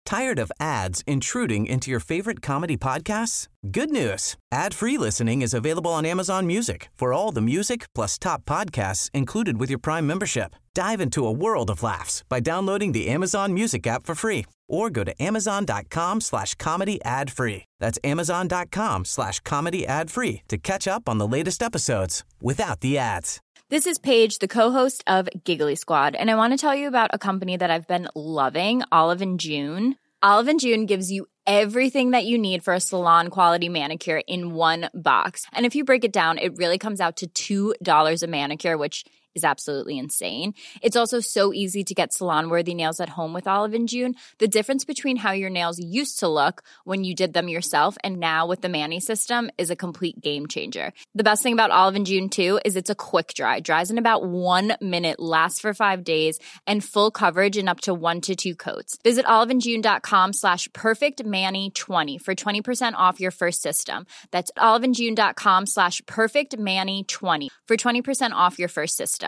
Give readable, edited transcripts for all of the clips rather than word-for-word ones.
Tired of ads intruding into your favorite comedy podcasts? Good news. Ad-free listening is available on Amazon Music for all the music plus top podcasts included with your Prime membership. Dive into a world of laughs by downloading the Amazon Music app for free or go to amazon.com/comedy ad-free. That's amazon.com/comedy ad-free to catch up on the latest episodes without the ads. This is Paige, the co-host of Giggly Squad, and I want to tell you about a company that I've been loving, Olive & June. Olive & June gives you everything that you need for a salon-quality manicure in one box. And if you break it down, it really comes out to $2 a manicure, which is absolutely insane. It's also so easy to get salon-worthy nails at home with Olive & June. The difference between how your nails used to look when you did them yourself and now with the Mani system is a complete game changer. The best thing about Olive & June, too, is it's a quick dry. Dries in about 1 minute, lasts for 5 days, and full coverage in up to 1 to 2 coats. Visit oliveandjune.com/perfectmani20 for 20% off your first system. That's oliveandjune.com/perfectmani20 for 20% off your first system.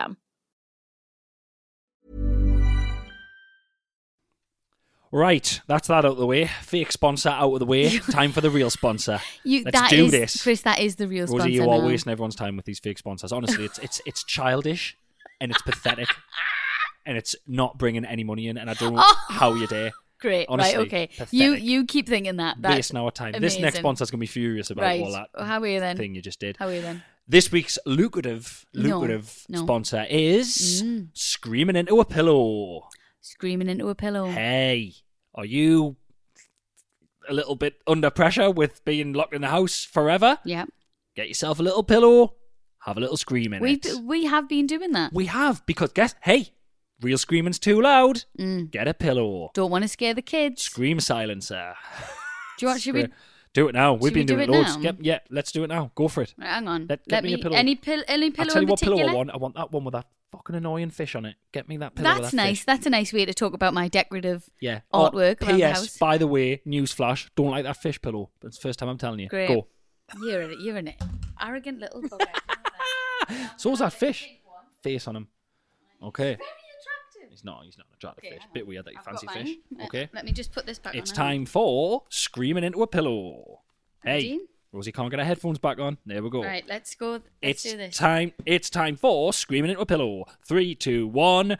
Right, that's that out of the way. Fake sponsor out of the way. Time for the real sponsor. Let's do this. Chris, that is the real sponsor. Rosie, you are now. wasting everyone's time with these fake sponsors. Honestly, it's childish and it's pathetic and it's not bringing any money in, and I don't know how you dare. Great, honestly, right, okay. pathetic. You keep thinking that. That's wasting our time. amazing. This next sponsor's going to be furious about all that How are you then? thing you just did. How are you then? This week's lucrative No. sponsor is Screaming Into a Pillow. Screaming into a pillow. Hey, are you a little bit under pressure with being locked in the house forever? Yeah. Get yourself a little pillow, have a little scream in it. We have been doing that. We have, because hey, real screaming's too loud. Get a pillow. Don't want to scare the kids. Scream silencer. Do you want should we do it now? We've been do doing it it loads. now? Yeah, let's do it now. Go for it. Right, hang on. Get me a pillow. Any pillow I'll tell you in what particular? pillow I want. I want that one with that fucking annoying fish on it. Get me that pillow with That's that nice. fish. That's a nice way to talk about my decorative Yeah. artwork around the P.S. house. By the way, newsflash, don't like that fish pillow. That's the first time I'm telling you. Great. Go. You're an arrogant little bugger. So's that fish. Face on him. Okay. Very attractive. He's not an attractive Okay, fish. hang Bit on. weird that you I've fancy got fish. mine. Okay. Let me just put this back It's on. time for Screaming Into a Pillow. Hey, Nadine? Rosie can't get her headphones back on. There we go. Right, let's go. Let's do this. It's time for Screaming Into a Pillow. 3, 2, 1.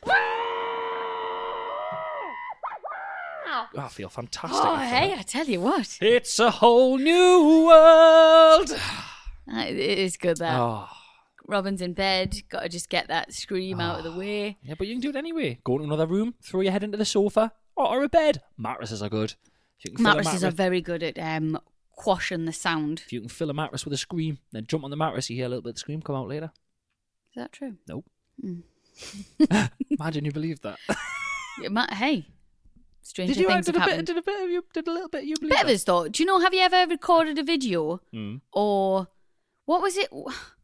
Oh, I feel fantastic. Oh, after hey, that. I tell you what. It's a whole new world. It is good that. Oh. Robin's in bed. Got to just get that scream out of the way. Yeah, but you can do it anyway. Go to another room, throw your head into the sofa or a bed. Mattresses are good. If you can fill a Mattresses are very good at quashing the sound. If you can fill a mattress with a scream, then jump on the mattress, you hear a little bit of the scream come out later. Is that true? Nope. Imagine you believed that. Hey, stranger Did you things have did a happened. little bit you believe Bit of that? his thought. Do you know? Have you ever recorded a video or what was it?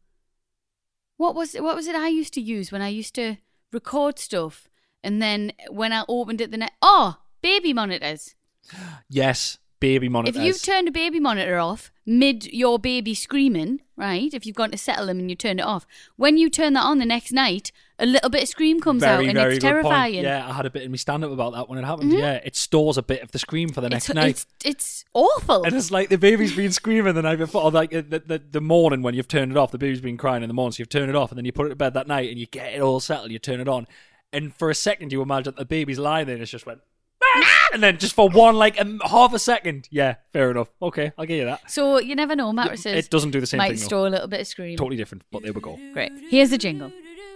What was it I used to use when I used to record stuff, and then when I opened it baby monitors. Yes, baby monitors. If you've turned a baby monitor off mid your baby screaming, right? If you've gone to settle them and you turn it off, when you turn that on the next night, a little bit of scream comes out, and it's terrifying. Point. Yeah, I had a bit in my stand-up about that when it happened. Mm-hmm. Yeah, it stores a bit of the scream for the next night. It's awful. And it's like the baby's been screaming the night before, or like the morning when you've turned it off. The baby's been crying in the morning, so you've turned it off, and then you put it to bed that night, and you get it all settled. You turn it on, and for a second you imagine that the baby's lying there, and it's just went. And then just for one, half a second. Yeah, fair enough. Okay, I'll give you that. So you never know, mattresses. It doesn't do the same thing. Might store a little bit of scream. Totally different, but there we go. Great. Here's the jingle.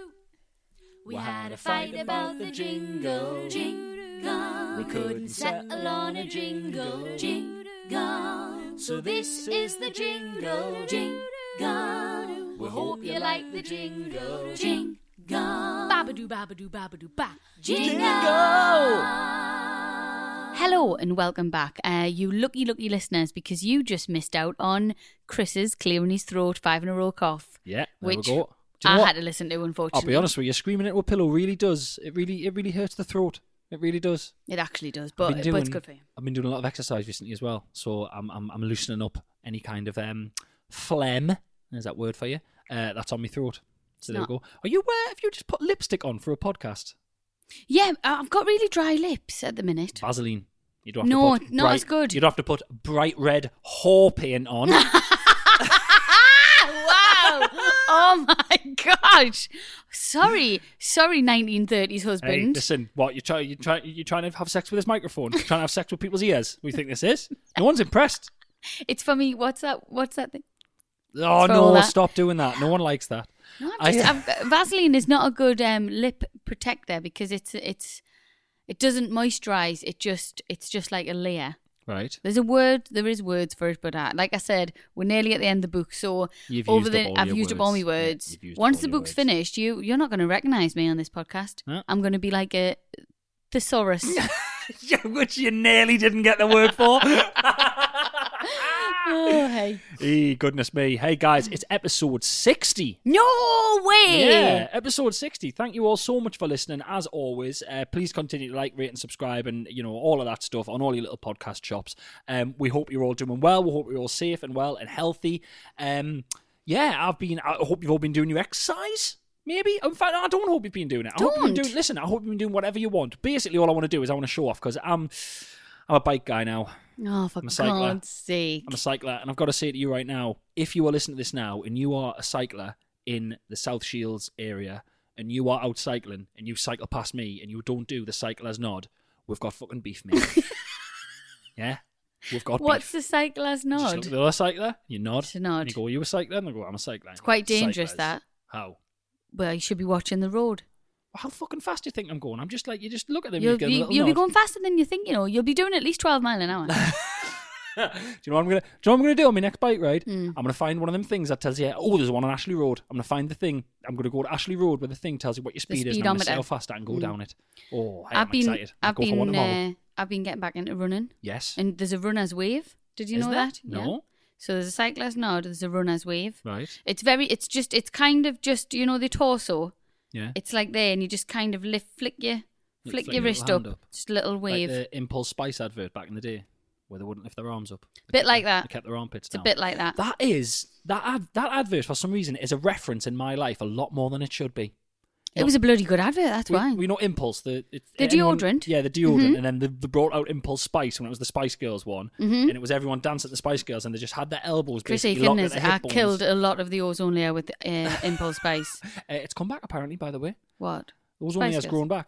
We had a fight about the jingle, jingle. We couldn't settle on a jingle, jingle. So this is the jingle, jingle. We hope you like the jingle, jingle. Babadoo, babadoo, babadoo, ba. Jingle! Hello and welcome back, you lucky listeners, because you just missed out on Chris's clearing his throat 5 in a row cough. Yeah, there which we go. Do you know I what? had to listen to, unfortunately. I'll be honest with you, screaming into a pillow really does. It really hurts the throat. It really does. It actually does, but it's good for you. I've been doing a lot of exercise recently as well, so I'm loosening up any kind of phlegm. There's that word for you. That's on my throat. So there we go. Are you aware if you just put lipstick on for a podcast? Yeah, I've got really dry lips at the minute. Vaseline. You don't have No, to put not bright, as good. You don't have to put bright red whore paint on. Wow! Oh my gosh! Sorry, 1930s Hey, husband. listen, what you trying to have sex with this microphone? Trying to have sex with people's ears? What do you think this is? No one's impressed. It's for me. What's that thing? Oh for all no! that. Stop doing that. No one likes that. No, Vaseline is not a good lip protector because it doesn't moisturize. It's just like a layer. Right. There is words for it, but like I said, we're nearly at the end of the book, so I've used up all my words. Once the book's finished, you're not going to recognize me on this podcast. Huh? I'm going to be like a thesaurus. Which you nearly didn't get the word for. Oh, hey. Goodness me. Hey, guys, it's episode 60. No way! Yeah, episode 60. Thank you all so much for listening. As always, please continue to like, rate, and subscribe, and all of that stuff on all your little podcast shops. We hope you're all doing well. We hope you're all safe and well and healthy. I hope you've all been doing your exercise. Maybe. In fact, I don't hope you've been doing it. I hope you've been doing whatever you want. Basically, all I want to do is I want to show off because I'm a bike guy now. Oh, for God's sake. I'm a cycler, and I've got to say to you right now, if you are listening to this now and you are a cycler in the South Shields area and you are out cycling and you cycle past me and you don't do the cycler's nod, we've got fucking beef, mate. Yeah? We've got What's beef. the cycler's Just look nod? at the other cycler, you nod. It's a nod. And you go, are you a cycler? And I go, I'm a cycler. It's quite dangerous, Cyclers. that. How? Well, you should be watching the road. How fucking fast do you think I'm going? I'm just like, you just look at them You'll and you get a little be nod. going faster than you think, You'll be doing at least 12 miles an hour. Do you know what I'm gonna do on my next bike ride? I'm gonna find one of them things that tells you, oh, there's one on Ashley Road. I'm gonna find the thing. I'm gonna go to Ashley Road where the thing tells you what your speed is, and I'm gonna speedometer. sail faster and go down it. Oh, I've I'm been excited. I'll go for one tomorrow. I've been getting back into running, Yes. and there's a runner's wave. Did you Is know there? that? No. Yeah. So there's a cycler's nod. There's a runner's wave. Right. It's kind of just the torso. Yeah. It's like there, and you just kind of flick your flick your wrist little up. hand up. Just a little wave. Like the Impulse Spice advert back in the day, where they wouldn't lift their arms up. Bit like that. They kept their armpits It's a down. bit like that. That advert for some reason is a reference in my life a lot more than it should be. It was a bloody good advert. That's why. We know Impulse, the deodorant. Yeah, the deodorant, and then they brought out Impulse Spice when it was the Spice Girls one, and it was everyone dancing at the Spice Girls, and they just had their elbows Chrissy basically locked at Fitness, their I hip bones. killed a lot of the ozone layer with Impulse Spice. It's come back apparently, by the way. What? Ozone Spice layer's Girls? grown back.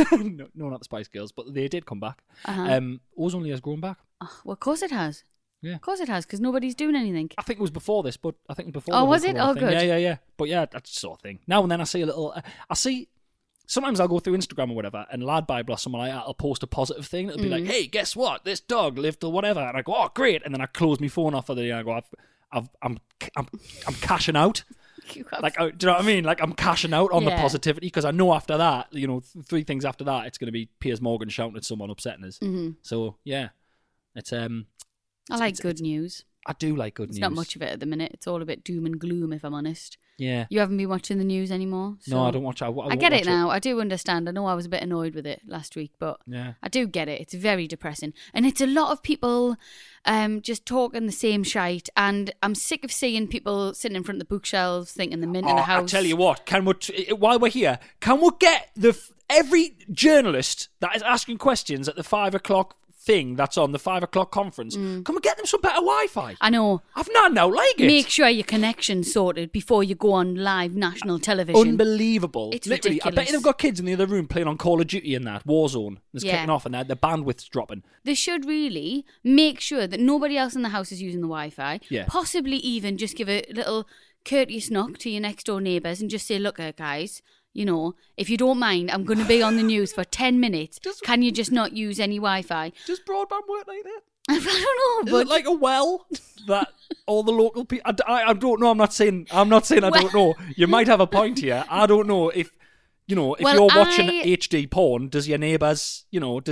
no, not the Spice Girls, but they did come back. Ozone layer's grown back. Oh, well, of course it has. Yeah. Of course it has, because nobody's doing anything. I think it was before this, but I think it was before. Oh, the was whole it? corona Oh, thing. good. Yeah. But yeah, that's the sort of thing. Now and then I see a little. Sometimes I'll go through Instagram or whatever, and Lad Bible or someone like that will post a positive thing. It'll be like, "Hey, guess what? This dog lived till whatever," and I go, "Oh, great!" And then I close my phone off for the day. And I go, "I'm cashing out." Like, do you know what I mean? Like, I'm cashing out on the Yeah. positivity because I know after that, 3 things after that, it's going to be Piers Morgan shouting at someone upsetting us. So yeah, it's I like good news. I do like good news. It's not much of it at the minute. It's all a bit doom and gloom, if I'm honest. Yeah. You haven't been watching the news anymore? No, so- I don't watch. I won't get watch it now. I do understand. I know I was a bit annoyed with it last week, but Yeah. I do get it. It's very depressing. And it's a lot of people just talking the same shite. And I'm sick of seeing people sitting in front of the bookshelves thinking the mint in the house. I tell you what, while we're here, can we get every journalist that is asking questions at the 5 o'clock thing that's on the 5 o'clock conference, can we get them some better Wi-Fi? I know. I've not now like it. Make sure your connection's sorted before you go on live national television. Unbelievable. It's Literally, I bet ridiculous. they've got kids in the other room playing on Call of Duty and that, Warzone. It's Yeah. kicking off and the bandwidth's dropping. They should really make sure that nobody else in the house is using the Wi-Fi. Yeah. Possibly even just give a little courteous knock to your next door neighbours and just say, look, guys, if you don't mind, I'm going to be on the news for 10 minutes. Can you just not use any Wi-Fi? Does broadband work like that? I don't know, Is but it like a well that all the local people? I don't know. I'm not saying I don't know. You might have a point here. I don't know if Well, you're watching HD porn. Does your neighbour's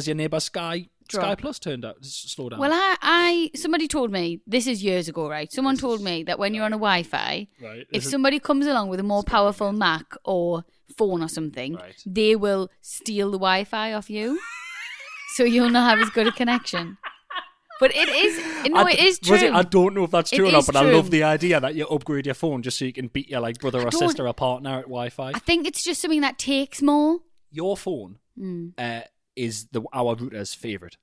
Sky Drop. Plus slow down? well, somebody told me, this is years ago, right? Someone told me that when you're on a Wi-Fi, Right. if somebody comes along with a more powerful Mac or phone or something, Right. they will steal the Wi-Fi off you, so you'll not have as good a connection. But it is, it is true. I don't know if that's true It or not, is but I true. love the idea that you upgrade your phone just so you can beat your brother or don't- sister or partner at Wi-Fi. I think it's just something that takes more. Your phone Hmm. is our router's favourite.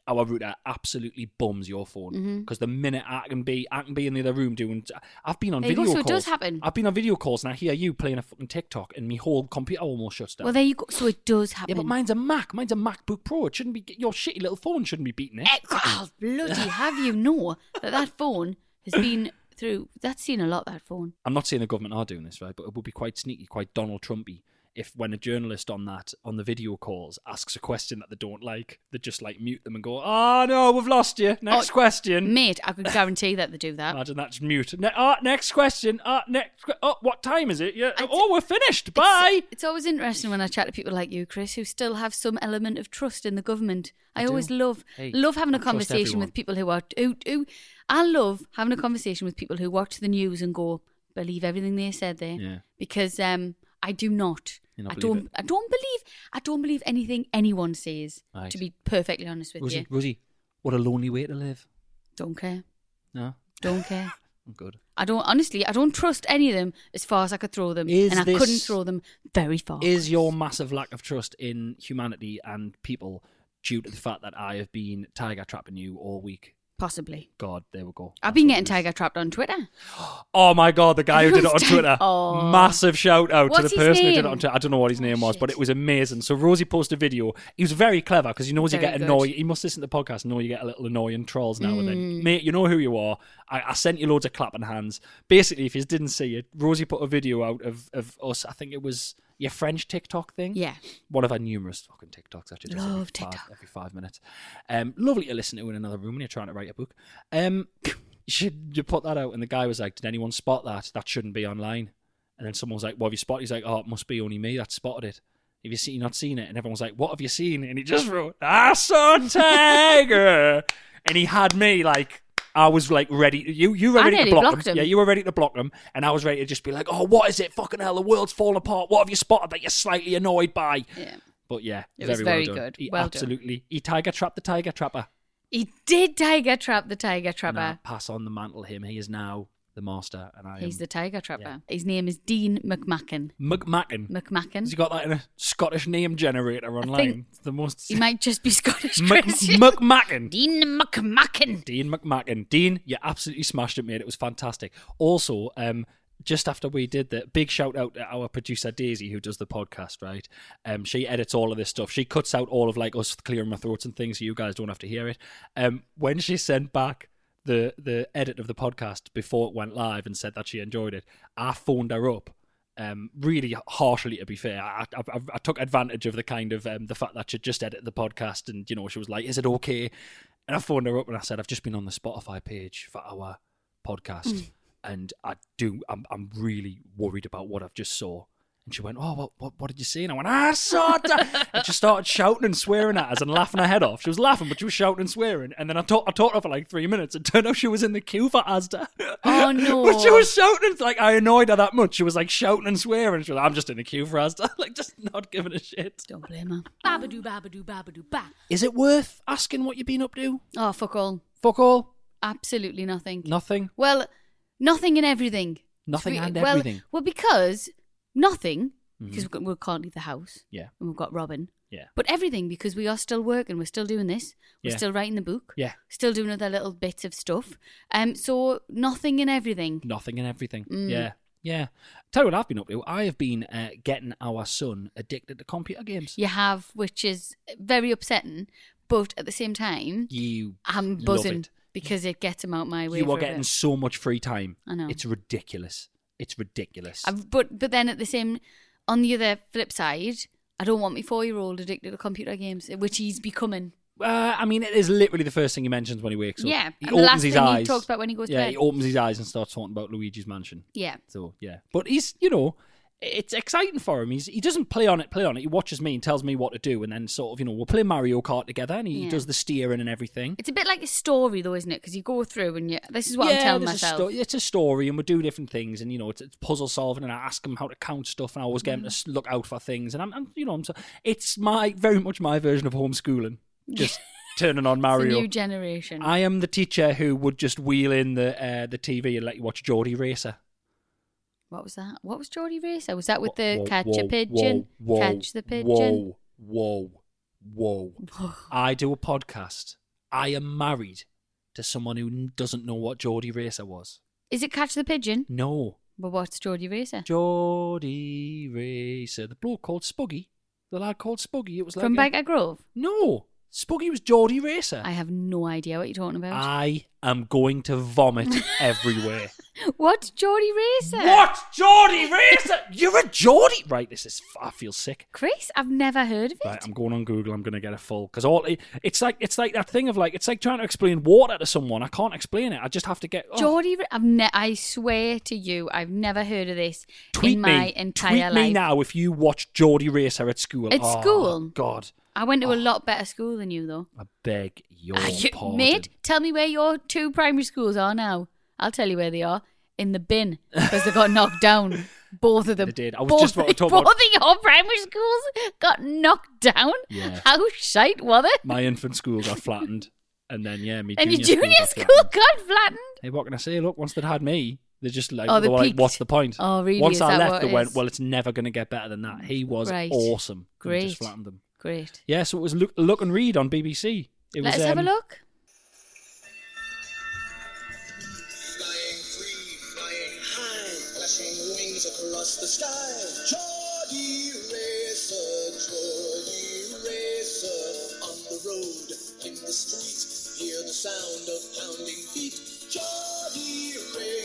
our router absolutely bums your phone because the minute I can be in the other room doing. I've been on There you video go, calls. so it does happen. I've been on video calls and I hear you playing a fucking TikTok and my whole computer almost shuts down. Well, there you go. So it does happen. yeah, but mine's a Mac. Mine's a MacBook Pro. It shouldn't be. Your shitty little phone shouldn't be beating it. Oh, bloody have you know that phone has been through. That's seen a lot, that phone. I'm not saying the government are doing this, right? But it would be quite sneaky, quite Donald Trumpy, if when a journalist on the video calls asks a question that they don't like, they just like mute them and go, "Oh no, we've lost you. Next question." Mate, I could guarantee that they do that. Imagine that, just mute. Next question. What time is it? Yeah. We're finished. Bye. It's always interesting when I chat to people like you, Chris, who still have some element of trust in the government. I always love having a I trust conversation everyone. with people who are who I love having a conversation with people who watch the news and go, believe everything they said there. Yeah. Because I do not. You not I believe don't believe anything anyone says. Right. To be perfectly honest with you, Rosie, what a lonely way to live. don't care. No, Don't care. I'm good. I don't trust any of them as far as I could throw them, Is and I this- couldn't throw them very far. Is your massive lack of trust in humanity and people due to the fact that I have been tiger trapping you all week? Possibly. God, there we go. I've been That's getting what it is. tiger trapped on Twitter. Oh my God, the guy who did it on Twitter. Oh. Massive shout out What's to the his person who did name? it on Twitter. I don't know what his name was, but shit. it was amazing. So Rosie posted a video. He was very clever because he knows you Very get good. annoyed. He must listen to the podcast and know you get a little annoying trolls now and Mm. then. Mate, you know who you are. I sent you loads of clapping hands. Basically, if you didn't see it, Rosie put a video out of us. I think it was your French TikTok thing. Yeah. One of our numerous fucking TikToks, actually. Just Love every 5 minutes. Lovely to listen to in another room when you're trying to write a book. You put that out, and the guy was like, "Did anyone spot that? That shouldn't be online." And then someone was like, "What have you spotted?" He's like, "Oh, it must be only me that spotted it. Have you not seen it?" And everyone was like, "What have you seen?" And he just wrote, "I saw Tiger," and he had me like. I was like ready. You were I ready to nearly block blocked him. Yeah, you were ready to block him, and I was ready to just be like, "Oh, what is it? Fucking hell, the world's falling apart. What have you spotted that you're slightly annoyed by?" Yeah. But yeah, It was very very well done. good. He Well done. absolutely he tiger trapped the tiger trapper. He did tiger trap the tiger trapper. Now, pass on the mantle him. He is now the master, and I He's am the tiger trapper. yeah. His name is Dean McMacken. McMacken. McMacken. Has he got that in a Scottish name generator online? It's the most He might just be Scottish. Chris. McMacken. Dean McMacken. Dean McMacken. Dean, you absolutely smashed it, mate. It was fantastic. Also, just after we did the big shout out to our producer Daisy, who does the podcast, right? She edits all of this stuff. She cuts out all of like us clearing my throats and things, so you guys don't have to hear it. When she sent back the edit of the podcast before it went live and said that she enjoyed it, I phoned her up. Really harshly, to be fair. I took advantage of the kind of the fact that she just edited the podcast, and she was like, "Is it okay?" And I phoned her up and I said, "I've just been on the Spotify page for our podcast, and I'm really worried about what I've just saw." And she went, "Oh, what did you see?" And I went, "I saw it." And she started shouting and swearing at us and laughing her head off. She was laughing, but she was shouting and swearing. And then I talked to her for like 3 minutes. It turned out she was in the queue for Asda. Oh, no. But she was shouting. Like, I annoyed her that much. She was like shouting and swearing. She was like, "I'm just in the queue for Asda." Like, just not giving a shit. Don't blame her. Babadoo, babadoo, babadoo, ba. Is it worth asking what you've been up to? Oh, fuck all. Fuck all? Absolutely nothing. Nothing? Well, nothing and everything. Nothing and Well- everything. Well, because nothing, because we can't leave the house. Yeah. And we've got Robin. Yeah. But everything, because we are still working. We're still doing this. We're Yeah. still writing the book. Yeah. Still doing other little bits of stuff. So nothing and everything. Nothing and everything. Mm. Yeah. Yeah. Tell you what I've been up to. I have been getting our son addicted to computer games. You have, which is very upsetting. But at the same time, You I'm love buzzing it. because it gets him out my way. You for are a getting bit. so much free time. I know. It's ridiculous. It's ridiculous. But then at the same, on the other flip side, I don't want my 4-year-old addicted to computer games, which he's becoming. I mean, it is literally the first thing he mentions when he wakes up. Yeah, He and the last his thing eyes. he talks about when he goes to Yeah, bed. he opens his eyes and starts talking about Luigi's Mansion. Yeah. So, yeah. But he's, it's exciting for him. He doesn't play on it. He watches me and tells me what to do, and then sort of, we'll play Mario Kart together, and he Yeah. does the steering and everything. It's a bit like a story, though, isn't it? Because you go through and this is what I'm telling there's myself. it's a story, and we do different things, and it's puzzle solving, and I ask him how to count stuff, and I always get him to look out for things, and it's very much my version of homeschooling, just turning on It's Mario. a new generation. I am the teacher who would just wheel in the TV and let you watch Geordie Racer. What was that? What was Geordie Racer? Was that with the Whoa, catch whoa, a pigeon? whoa, Catch the pigeon? Whoa. I do a podcast I am married to someone who doesn't know what Geordie Racer was. Is it Catch the Pigeon? No. But what's Geordie Racer? Geordie Racer. The bloke called Spuggy. The lad called Spuggy. It was like From Byker Grove? No. Spuggy was Geordie Racer. I have no idea what you're talking about. I am going to vomit everywhere. What's Geordie Racer? What? Geordie Racer? You're a Geordie? Right, I feel sick. Chris, I've never heard of it. Right, I'm going on Google. I'm going to get a full because it's like that thing of like it's like trying to explain water to someone. I can't explain it. I just have to get Geordie. I swear to you, I've never heard of this Tweet in my me. entire Tweet life. me now if you watched Geordie Racer at school. At school? God, I went to a lot better school than you, though. I beg your pardon, Mate, tell me where your 2 primary schools are now. I'll tell you where they are. In the bin because they got knocked down. Both of them. They did. I was just about to talk both about. of your primary schools got knocked down. Yeah. How shite was it? My infant school got flattened, and then me And your junior junior school school got flattened. got flattened. Hey, what can I say? Look, once they'd had me, they just like Oh, they they were like, peaked. "What's the point?" Oh, really? Once Is I that left, what they it went, is? "Well, it's never going to get better than that." He was Right. awesome. And Great. just flattened them. Great. Yeah, so it was look and read on BBC. It Let's was, have a look. Flying free, flying high, flashing wings across the sky. Geordie Racer, on the road, in the street, hear the sound of pounding feet. Geordie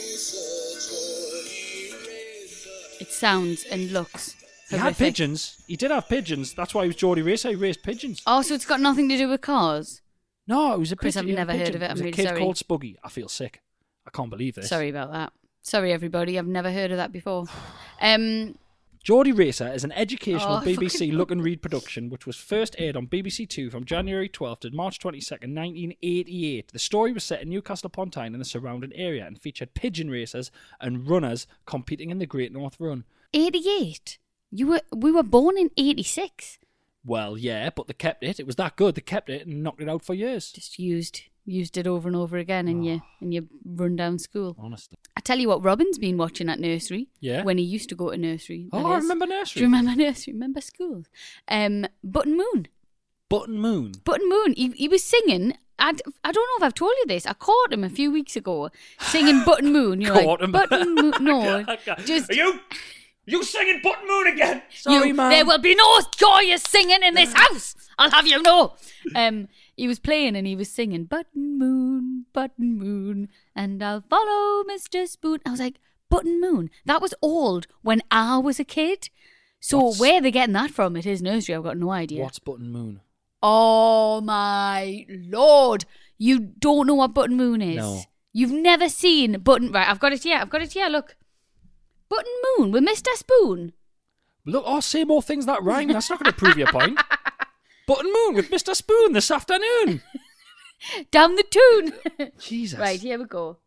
Racer. It sounds and looks He had horrific. pigeons. He did have pigeons. That's why he was Geordie Racer. He raced pigeons. Oh, so it's got nothing to do with cars? No, it was a Chris, pigeon. I've He had a never heard pigeon. of it. I'm It was really a kid sorry. called Spuggy. I feel sick. I can't believe this. Sorry about that. Sorry, everybody. I've never heard of that before. Geordie Racer is an educational Oh, BBC fucking- look and read production which was first aired on BBC Two from January 12th to March 22nd, 1988. The story was set in Newcastle upon Tyne and the surrounding area and featured pigeon racers and runners competing in the Great North Run. 88. We were born in 86. Well, yeah, but they kept it. It was that good. They kept it and knocked it out for years. Just used it over and over again in your run down school. Honestly. I tell you what, Robin's been watching at nursery. Yeah? When he used to go to nursery. Oh, that I is. remember Do nursery. you remember nursery? Remember schools? Button Moon. Button Moon. Button Moon. He was singing. I don't know if I've told you this. I caught him a few weeks ago singing Button Moon. You're Caught like, him? Button Moon. No, just Are you singing Button Moon again? Sorry, man. There will be no joyous singing in this house. I'll have you know. He was playing and he was singing Button Moon, and I'll follow Mr. Spoon. I was like, Button Moon. That was old when I was a kid. So where they're getting that from? It is nursery. I've got no idea. What's Button Moon? Oh my Lord! You don't know what Button Moon is. No. You've never seen Button. Right, I've got it here. Look, Button Moon with Mr. Spoon. Look, say more things that rhyme. That's not going to prove your point. Button Moon with Mr. Spoon this afternoon. Down the tune. Jesus. Right, here we go.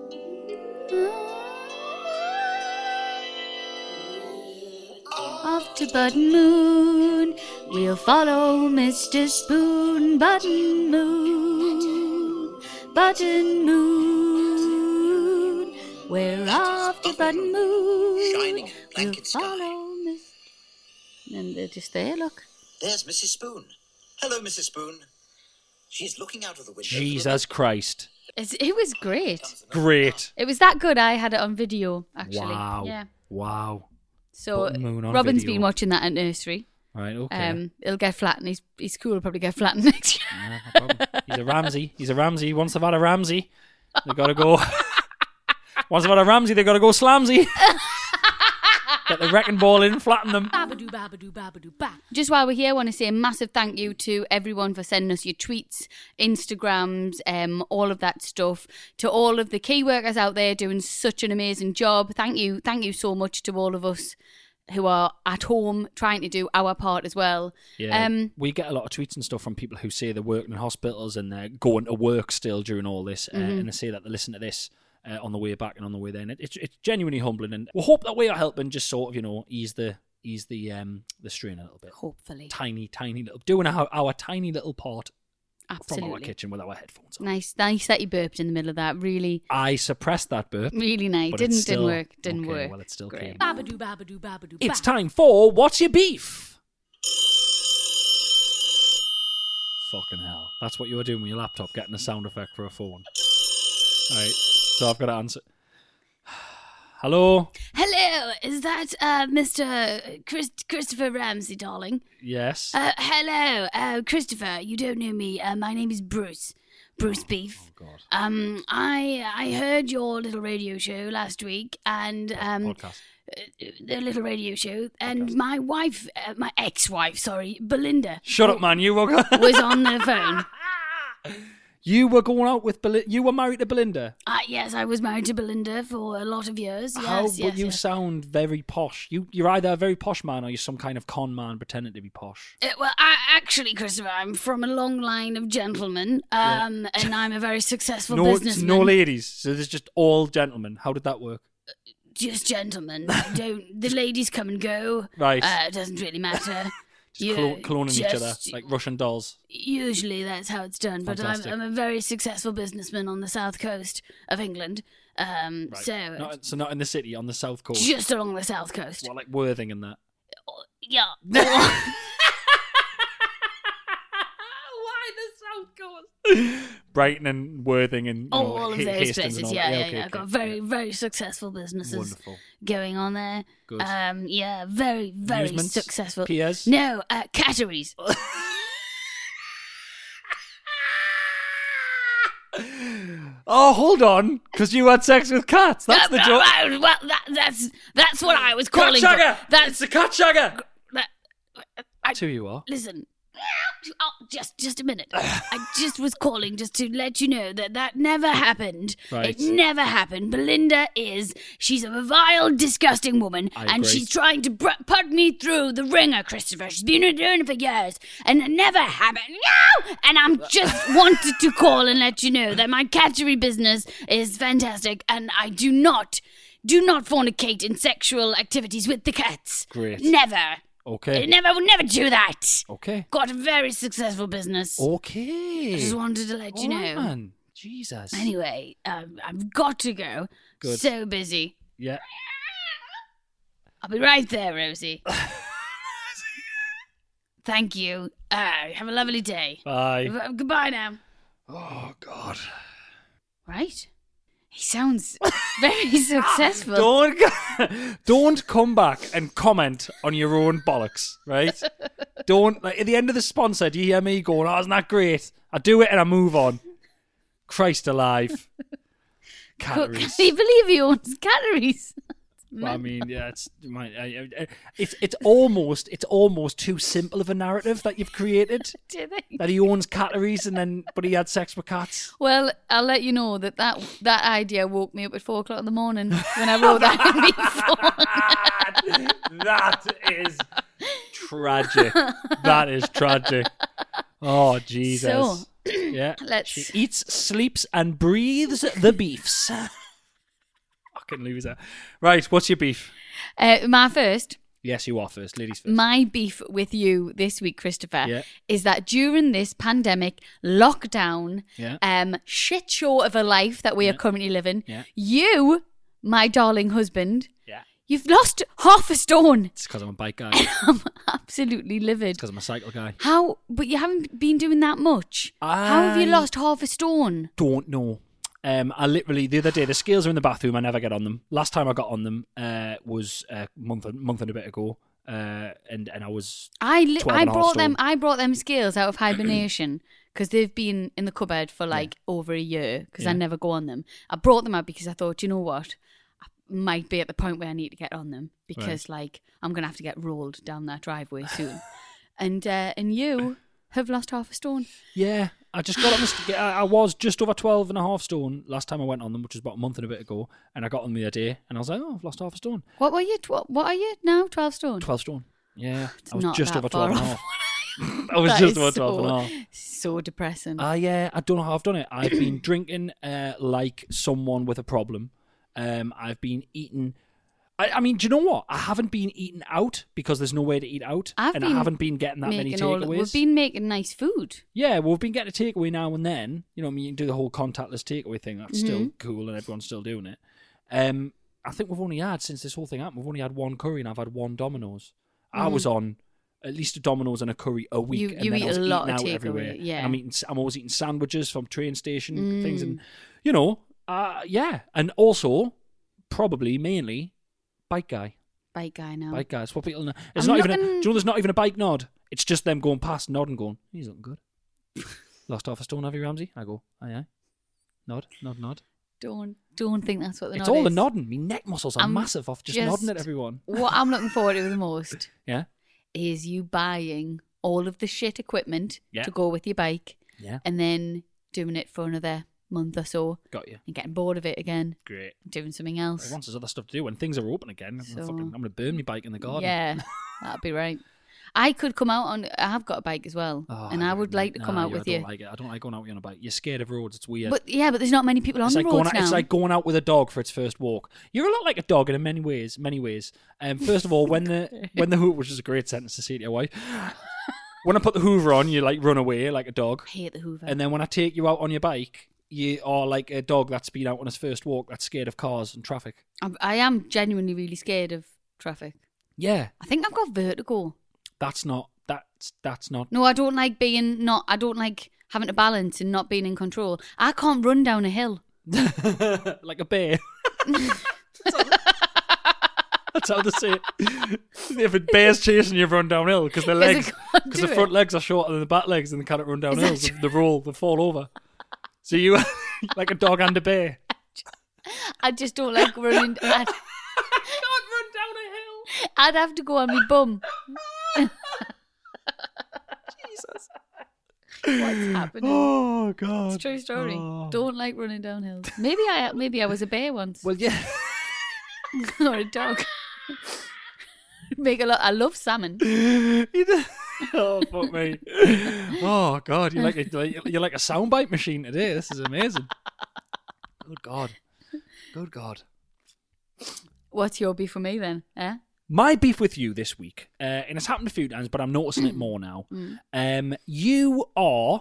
Off to Button Moon, we'll follow Mr. Spoon. Button Moon, Button Moon, we're off to Button Moon. Shining in We'll blanket sky. follow Miss. And they're just there. Look. There's Mrs. Spoon. Hello, Mrs. Spoon. She's looking out of the window. Jesus Christ. It was great. Great. It was that good. I had it on video actually. Wow. Yeah. Wow. So Button Moon on Robin's video. been watching that at nursery. Right, okay. It'll get flattened. His school will probably get flattened next year. Yeah, no problem. He's a Ramsey. Once they've had a Ramsey, they've got to go. Once they've had a Ramsey, they've got to go slamsy. Get the wrecking ball in, flatten them. Babadoo, babadoo, babadoo, ba. Just while we're here, I want to say a massive thank you to everyone for sending us your tweets, Instagrams, all of that stuff. To all of the key workers out there doing such an amazing job. Thank you so much to all of us who are at home trying to do our part as well. Yeah, we get a lot of tweets and stuff from people who say they're working in hospitals and they're going to work still during all this, and they say that they listen to this on the way back and on the way there. And it's genuinely humbling, and we hope that we are helping just sort of ease the strain a little bit. Hopefully. Tiny little doing our tiny little part from our Absolutely. kitchen with our headphones on. Nice that you burped in the middle of that. Really, I suppressed that burp. really nice. But it's Didn't still- work. Didn't okay, work. well, it still Great. came. Babadoo, babadoo, babadoo, It's ba. time for What's Your Beef? Fucking hell. That's what you were doing with your laptop, getting a sound effect for a phone. Right, so I've got to answer. Hello? Hello, is that Mr. Christopher Ramsey, darling? Yes. Hello, Christopher. You don't know me. My name is Bruce. Bruce Beef. Oh, God. I heard your little radio show last week, and Podcast. the little radio show, and my wife, my ex-wife, sorry, Belinda. Shut up, man. You were was on the phone. You were going out with Belinda. You were married to Belinda. Yes, I was married to Belinda for a lot of years. But you sound very posh. You're either a very posh man or you're some kind of con man pretending to be posh. Well, actually, Christopher, I'm from a long line of gentlemen, and I'm a very successful businessman. No ladies. So there's just all gentlemen. How did that work? Just gentlemen. The ladies come and go. Right. It doesn't really matter. Cloning each other like Russian dolls. Usually that's how it's done. Fantastic. But I'm a very successful businessman on the south coast of England. Right. So not in the city, on the south coast. just along the south coast. What, like Worthing and that? Yeah. Why the south coast? Brighton and Worthing and all of those Hastings places. and all Yeah, that. yeah. I've got very, very successful businesses Wonderful. going on there. Good. Yeah, very, very Amusements? successful. Piers? No, catteries. Oh, hold on, because you had sex with cats. That's the joke. Well, that's what I was calling. Cat shagger. That's It's a cat shagger. that. That's who you are. Listen. Oh, just a minute. I just was calling just to let you know that never happened. Right. It never happened. Belinda she's a vile, disgusting woman, I and agree. she's trying to put me through the ringer, Christopher. She's been doing it for years, and it never happened. No! And I'm just wanted to call and let you know that my cattery business is fantastic, and I do not fornicate in sexual activities with the cats. Great. Never. Okay. I would never do that. Okay. Got a very successful business. Okay. I just wanted to let you know. Alright, man. Jesus. Anyway, I've got to go. Good. So busy. Yeah. I'll be right there, Rosie. Thank you. Have a lovely day. Bye. Goodbye now. Oh, God. Right? He sounds very successful. Don't come back and comment on your own bollocks, right? Don't, like, at the end of the sponsor, do you hear me going, oh, isn't that great? I do it and I move on. Christ alive. Can Catteries. you believe he owns catteries? Well, I mean, yeah, it's almost too simple of a narrative that you've created. Do you think? That he owns catteries but he had sex with cats. Well, I'll let you know that idea woke me up at 4 o'clock in the morning when I wrote that in my phone. That is tragic. That is tragic. Oh, Jesus. So, yeah. let's- She eats, sleeps, and breathes the beefs. Fucking loser. Right, what's your beef? My first. Yes, you are first. Ladies first. My beef with you this week, Christopher, Yeah. is that during this pandemic, lockdown, Yeah. shit show of a life that we are currently living, Yeah. you, my darling husband, Yeah. you've lost half a stone. It's because I'm a bike guy. I'm absolutely livid. Because I'm a cycle guy. How? But you haven't been doing that much. How have you I- lost half a stone? Don't know. I literally, the other day, the scales are in the bathroom. I never get on them. Last time I got on them was a month and a bit ago. And I was 12 I and a half brought stone. them. I brought them scales out of hibernation because they've been in the cupboard for like over a year because I Yeah. never go on them. I brought them out because I thought, you know what, I might be at the point where I need to get on them because like I'm gonna have to get rolled down that driveway soon. and you have lost half a stone. Yeah, I just got on this. I was just over 12 and a half stone last time I went on them, which was about a month and a bit ago. And I got on the other day, and I was like, oh, I've lost half a stone. What were you? What are you now? 12 stone. 12 stone. Yeah, I was not just that over 12 and a far half. I was That just is over 12 and a half. So depressing. Yeah, I don't know how I've done it. I've been drinking like someone with a problem. I've been eating. I mean, do you know what? I haven't been eating out because there's no way to eat out, I've and I been haven't been getting that many takeaways. We've been making nice food. Yeah, well, we've been getting a takeaway now and then. You know, I mean, you can do the whole contactless takeaway thing. That's still cool, and everyone's still doing it. I think we've only had, since this whole thing happened, we've only had one curry, and I've had one Domino's. I was on at least a Domino's and a curry a week. You and then eat I was a lot eating of out takeaway, everywhere. yeah. And I'm always eating sandwiches from train station things, and yeah. And also, probably mainly, bike guy. Bike guy now. Bike guy. It's what people know. It's I'm not even. looking- Do you know? There's not even a bike nod. It's just them going past, nodding, going, "He's looking good." Lost half a stone, have you, Ramsey? I go, aye. Nod. Don't think that's what the It's nod all the is. nodding. My neck muscles are I'm massive off just nodding at everyone. What I'm looking forward to the most Yeah. is you buying all of the shit equipment Yeah. to go with your bike Yeah. and then doing it for another month or so Got you. and getting bored of it again, Great. doing something else. Once there's other stuff to do, when things are open again, So- I'm going to burn my bike in the garden. Yeah, that'd be right. I could come out on. I have got a bike as well, Oh, and I would like to come out with I you. don't like it. I don't like going out with you on a bike. You're scared of roads. It's weird. But there's not many people on it's the like going roads out, now. It's like going out with a dog for its first walk. You're a lot like a dog in many ways. First of all, when the Hoover, which is a great sentence to say to your wife, when I put the Hoover on, you like run away like a dog. I hate the Hoover. And then when I take you out on your bike, you are like a dog that's been out on his first walk, that's scared of cars and traffic. I am genuinely really scared of traffic. Yeah, I think I've got vertigo. that's not. No, I don't like I don't like having to balance and not being in control. I can't run down a hill. Like a bear. That's how they say it. If a bear's chasing you, run downhill because their Yes, I legs, can't because do the it. front legs are shorter than the back legs, and they can't run downhill. Is that They roll, they fall over. So you like a dog and a bear. I just don't like running. Can't run down a hill. I'd have to go on my bum. Jesus. What's happening? Oh God. It's a true story. Oh. Don't like running down hills. Maybe I was a bear once. Well, yeah. Or a dog. I love salmon. Oh fuck me. Oh God, you're like a soundbite machine today. This is amazing. Good God. Good God. What's your beef for me then? My beef with you this week, and it's happened a few times, but I'm noticing it more now. You are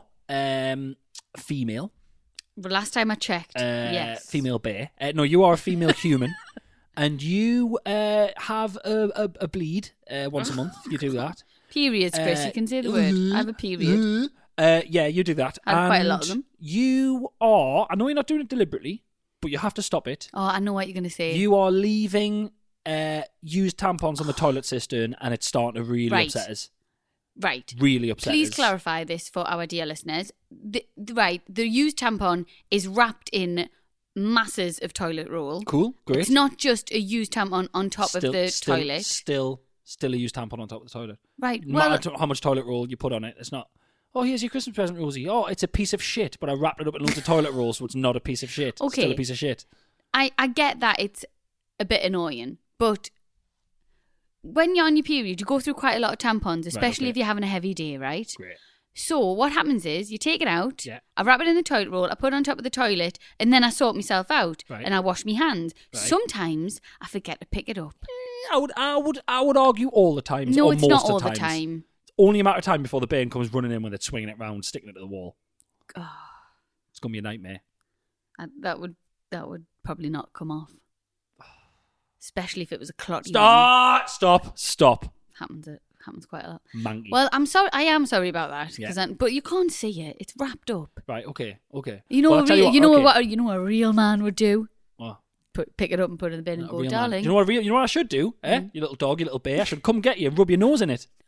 female. The last time I checked, yes. Female bear. No, you are a female human. And you have a bleed once a month. You do that. Periods, Chris. You can say the word. I have a period. Yeah, you do that. I have quite a lot of And them. You are, I know you're not doing it deliberately, but you have to stop it. Oh, I know what you're going to say. You are leaving used tampons on the toilet cistern, and it's starting to really Right. upset us. Right. Really upset Please us. clarify this for our dear listeners. The used tampon is wrapped in masses of toilet roll. Cool, great. It's not just a used tampon on top of the toilet. Still a used tampon on top of the toilet. Right. No Well, matter how much toilet roll you put on it, it's not. Oh, here's your Christmas present, Rosie. Oh, it's a piece of shit, but I wrapped it up in loads of toilet rolls, so it's not a piece of shit. It's Okay. still a piece of shit. I get that it's a bit annoying, but when you're on your period, you go through quite a lot of tampons, especially okay. if you're having a heavy day, right? Great. So what happens is you take it out, Yeah. I wrap it in the toilet roll, I put it on top of the toilet, and then I sort myself out Right. and I wash my hands. Right. Sometimes I forget to pick it up. I would argue all the time. No, or it's most not of all the times. time. Only a matter of time before the bairn comes running in when it's swinging it round, sticking it to the wall. Oh, It's gonna be a nightmare. that would probably not come off. Especially if it was a clot. Stop. Happens quite a lot. Manky. Well, I am sorry about that. Yeah. But you can't see it. It's wrapped up. Right. Okay. You know, Well, I'll tell what okay. a real man would do. Oh, Pick it up and put it in the bin and not a go, real man. darling. Do you know what I should do? You little dog, you little bear. I should come get you and rub your nose in it.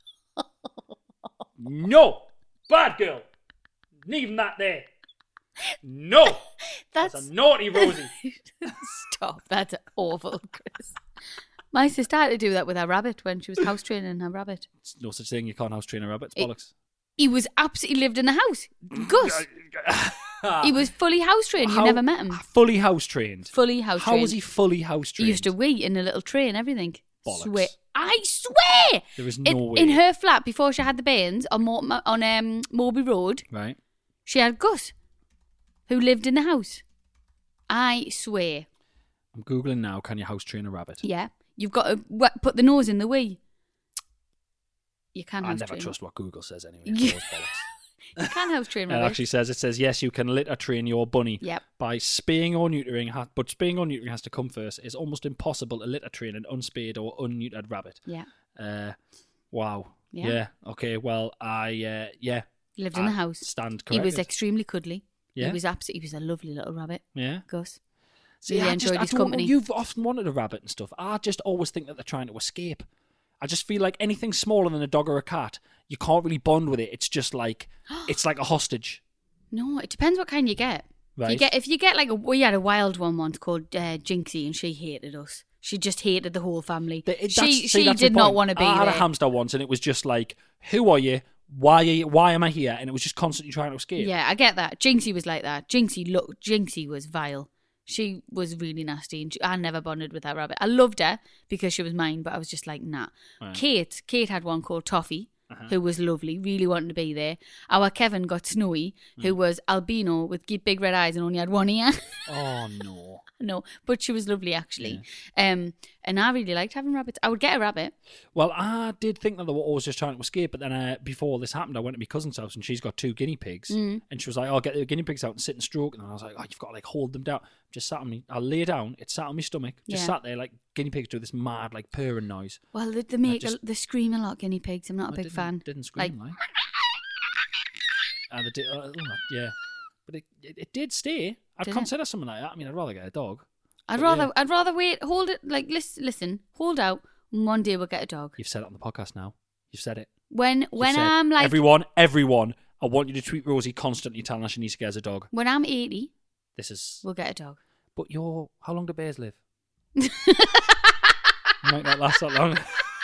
No, bad girl. Leave that there. No, that's a naughty Rosie. Stop. That's awful, Chris. My sister had to do that with her rabbit when she was house training her rabbit. It's no such thing. You can't house train a rabbit. It's bollocks. He was absolutely lived in the house. Gus. He was fully house trained. You never met him. Fully house trained. Fully house How trained. was he fully house He trained? used to wee in a little tray and everything. Bollocks. I swear. There is no way. In her flat before she had the bairns on Morby Road, Right. she had Gus, who lived in the house. I swear. I'm googling now. Can you house train a rabbit? Yeah, you've got to put the nose in the wee. You can I house never train. trust what Google says anyway. Yeah. It's all bollocks. You can house train It rabbit. actually says yes, you can litter train your bunny Yep. by spaying or neutering, but spaying or neutering has to come first. It's almost impossible to litter train an unspayed or unneutered rabbit. Yeah. Wow. Yeah. Okay. Well, I Lived in the house. Stand He corrected. was extremely cuddly. Yeah. He was a lovely little rabbit. Yeah. Gus. See, Really I enjoyed his don't know, company. you've often wanted a rabbit and stuff. I just always think that they're trying to escape. I just feel like anything smaller than a dog or a cat, you can't really bond with it. It's just like it's like a hostage. No, it depends what kind you get. Right. If you get like we had a wild one once called Jinxie, and she hated us. She just hated the whole family. That's She the did not point. want to be I had there. a hamster once, and it was just like, "Who are you? Why am I here?" And it was just constantly trying to escape. Yeah, I get that. Jinxie was like that. Jinxie was vile. She was really nasty, and I never bonded with that rabbit. I loved her because she was mine, but I was just like, nah. Right. Kate had one called Toffee, who was lovely, really wanted to be there. Our Kevin got Snowy, who was albino with big red eyes and only had one ear. Oh no. No, but she was lovely actually. And I really liked having rabbits. I would get a rabbit. Well, I did think that they were always just trying to escape, but then before this happened, I went to my cousin's house and she's got 2 guinea pigs, and she was like, "I'll get the guinea pigs out and sit and stroke," and I was like, "Oh, you've got to like hold them down." Just sat on me. I lay down. It sat on my stomach. Just sat there like guinea pigs do this mad like purring noise. Well, they scream a lot, guinea pigs. I'm not a big fan. Didn't scream like. They did, yeah, but it did stay. I'd Did it? consider something like that. I mean, I'd rather get a dog. I'd But rather wait, hold it, like listen, hold out. And one day we'll get a dog. You've said it on the podcast now. You've said it. When You've said, I'm like everyone, I want you to tweet Rosie constantly telling her she needs to get us a dog. when I'm 80, This is. we'll get a dog. But how long do bears live? Might not last that long.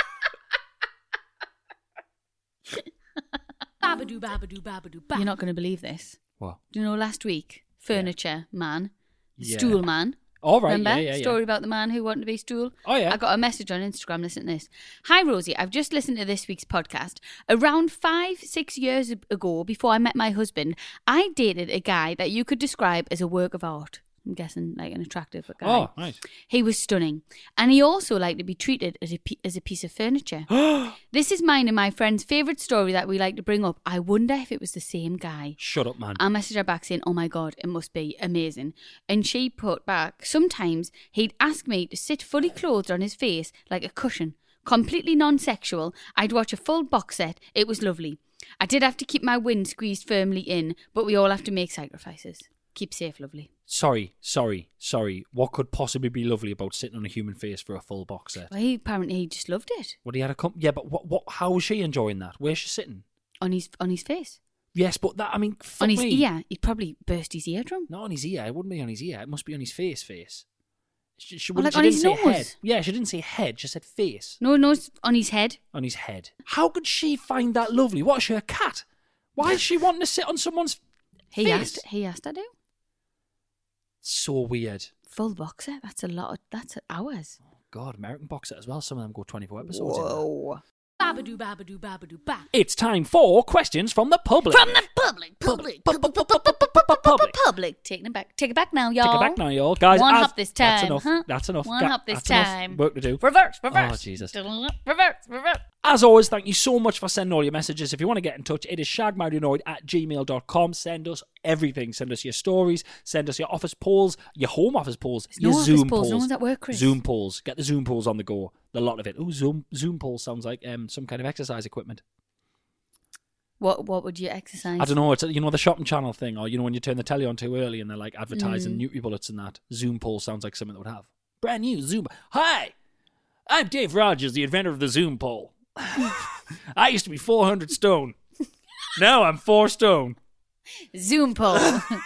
Babadoo, babadoo, babadoo, ba. You're not going to believe this. What? Do you know last week, furniture man, Yeah. stool man. All right. Remember? Yeah. Story about the man who wanted to be stool? Oh, yeah. I got a message on Instagram, listen to this. Hi, Rosie. I've just listened to this week's podcast. Around 5-6 years ago, before I met my husband, I dated a guy that you could describe as a work of art. I'm guessing like an attractive guy. Oh, right. He was stunning. And he also liked to be treated as a piece of furniture. This is mine and my friend's favourite story that we like to bring up. I wonder if it was the same guy. Shut up, man. I messaged her back saying, "Oh my God, it must be amazing." And she put back, "Sometimes he'd ask me to sit fully clothed on his face like a cushion. Completely non-sexual. I'd watch a full box set. It was lovely. I did have to keep my wind squeezed firmly in, but we all have to make sacrifices. Keep safe, lovely." Sorry. What could possibly be lovely about sitting on a human face for a full box set? Well, apparently he just loved it. What he had a yeah, but what? How was she enjoying that? Where's she sitting? On his face. Yes, but that, I mean, fuck On his me. ear. He'd probably burst his eardrum. Not on his ear. It wouldn't be on his ear. It must be on his face. She Oh, like she on didn't his say nose? head. Yeah, she didn't say head. She said face. No, it's on his head. On his head. How could she find that lovely? What, is she a cat? Why is she wanting to sit on someone's He face? asked her to. So weird. Full box set. That's hours. God, American box set as well. Some of them go 24 episodes. in there. Whoa. Babadoo, babadoo, babadoo, ba. It's time for questions from the public. From the public. Taking it back. Take it back now, y'all. Take it back now, y'all. Guys, One hop this time. That's enough. Huh? That's enough. One hop this That's enough time. work to do. Reverse. Oh, Jesus. Reverse. As always, thank you so much for sending all your messages. If you want to get in touch, it is shagmarrioannoyed@gmail.com. Send us everything. Send us your stories. Send us your office polls, your home office polls, no your office Zoom polls. polls. No one's at work, Chris. Zoom polls. Get the Zoom polls on the go. A lot of it. Oh, Zoom polls sounds like some kind of exercise equipment. What would you exercise? I don't know. It's the shopping channel thing, or when you turn the telly on too early and they're like advertising NutriBullets and that. Zoom poll sounds like something that would have. Brand new Zoom. Hi, I'm Dave Rogers, the inventor of the Zoom poll. I used to be 400 stone. Now I'm 4 stone. Zoom poll.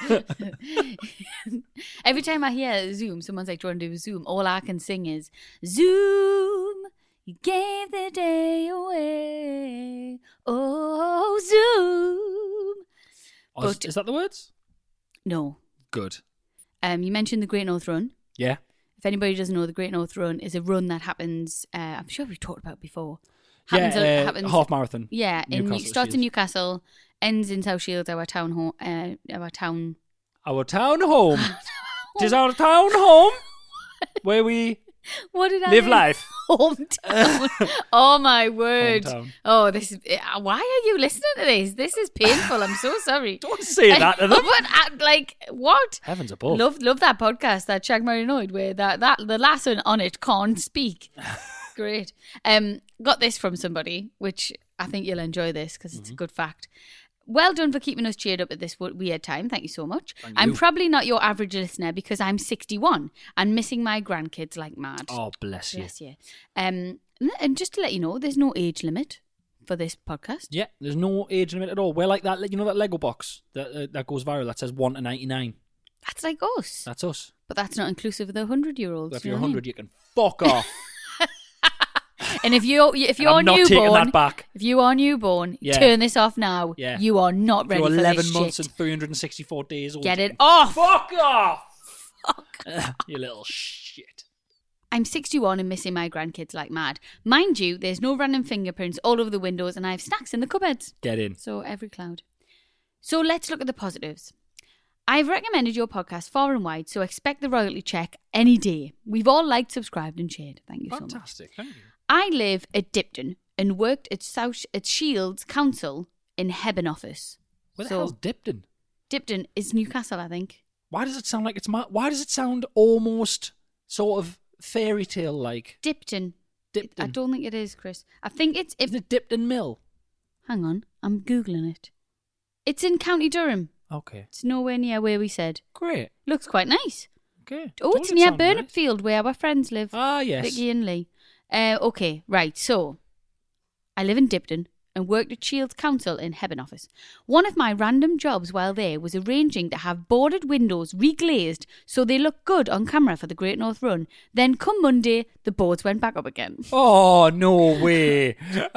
Every time I hear Zoom, someone's like trying to do a Zoom, all I can sing is Zoom. You gave the day away. Oh, Zoom. But- Is that the words? No. Good. You mentioned the Great North Run. Yeah. If anybody doesn't know, the Great North Run is a run that happens, I'm sure we've talked about it before. Happens. Half marathon. Yeah, Newcastle starts in Shields. Newcastle, ends in South Shields, our town home. Our town home. Tis our town home where we What did I live say? life. Hometown. Oh my word. Hometown. Oh, this is. Why are you listening to this? This is painful. I'm so sorry. Don't say that to them. But what? Heavens above. Love that podcast, that Shag Marinoid, where that the lass on it can't speak. great. Got this from somebody, which I think you'll enjoy this because it's a good fact. Well done for keeping us cheered up at this weird time. Thank you so much. I'm probably not your average listener because I'm 61 and missing my grandkids like mad. Oh, bless you. Bless you. And just to let you know, there's no age limit for this podcast. Yeah, there's no age limit at all. We're like that, that Lego box that goes viral that says 1 to 99. That's like us. That's us. But that's not inclusive of the 100-year-olds. If you're 100, you can fuck off. And if you're I'm not taking newborn, that back. if you are newborn, Yeah. turn this off now. Yeah. You are not ready You're for 11 this months shit. and 364 days old. Get it off. Fuck off! You little shit. I'm 61 and missing my grandkids like mad. Mind you, there's no random fingerprints all over the windows and I have snacks in the cupboards. Get in. So every cloud. So let's look at the positives. I've recommended your podcast far and wide, so expect the royalty check any day. We've all liked, subscribed and shared. Thank you so much. Fantastic. Thank you. I live at Dipton and worked at Shields Council in Hebburn office. Where the hell's Dipton? Dipton is Newcastle, I think. Why does it sound like it's why does it sound almost sort of fairy tale like? Dipton. Dipton. I don't think it is, Chris. I think it's... Is it Dipton Mill? Hang on, I'm Googling it. It's in County Durham. Okay. It's nowhere near where we said. Great. Looks quite nice. Okay. Oh, Told it's you it near sounded Burnip nice. Field where our friends live. Ah, yes. Vicky and Lee. Okay, right. So, I live in Dipton and worked at Shields Council in Hebburn office. One of my random jobs while there was arranging to have boarded windows reglazed so they look good on camera for the Great North Run. Then come Monday, the boards went back up again. Oh, no way.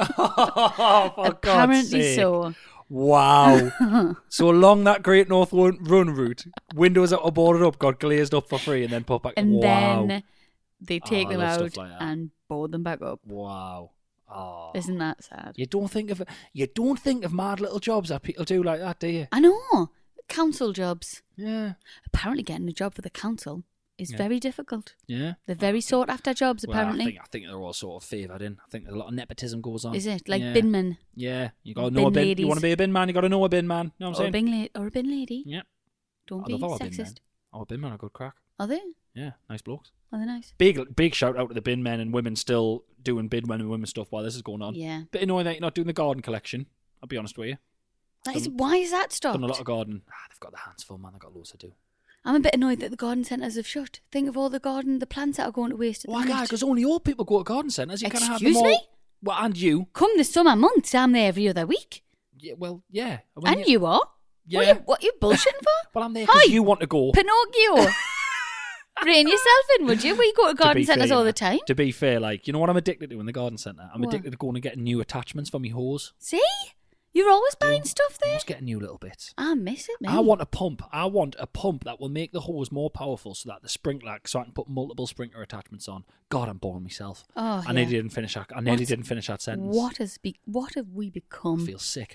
Oh, for God's Apparently sake. so. Wow. So along that Great North Run route, windows that were boarded up got glazed up for free and then put back. And wow. then they take I them love out stuff like that. and board them back up. Wow. Oh. Isn't that sad? You don't think of mad little jobs that people do like that, do you? I know. Council jobs. Yeah. Apparently getting a job for the council is Yeah. very difficult. Yeah. They're very sought after jobs, Well, apparently. I think they're all sort of favoured in. I think a lot of nepotism goes on. Is it? Like yeah. binmen? Yeah. You got to Bin know a bin. ladies. You want to be a bin man, you got to know a bin man. Know what I'm saying? Or a bin lady. Yeah. Don't I be love all bin men. sexist. Oh, bin man are good crack. Are they? Yeah. Nice blokes. Are they nice? Big shout out to the bin men and women still doing bin men and women stuff while this is going on. Yeah. Bit annoying that you're not doing the garden collection. I'll be honest with you. Why is that stopped? Done a lot of garden. They've got their hands full, man. They've got loads to do. I'm a bit annoyed that the garden centres have shut. Think of all the plants that are going to waste at the Why, minute. guy? Because only old people go to garden centres. You can't have them Excuse all. me? Well, and you. Come the summer months, I'm there every other week. Yeah, well, yeah. When And you are? Yeah. What are you bullshitting for? Well, I'm there because Hi, you want to go. Pinocchio. Rein yourself in, would you? We go to garden be fair, centres all the time. To be fair, like, you know what I'm addicted to in the garden centre? I'm What? addicted to going and getting new attachments for my hose. See? You're always buying stuff I'm there. just getting new little bits. I miss it, man. I want a pump. I want a pump that will make the hose more powerful so that the sprinkler, so I can put multiple sprinkler attachments on. God, I'm boring myself. Oh, I yeah. nearly didn't finish that sentence. What have we become? I feel sick.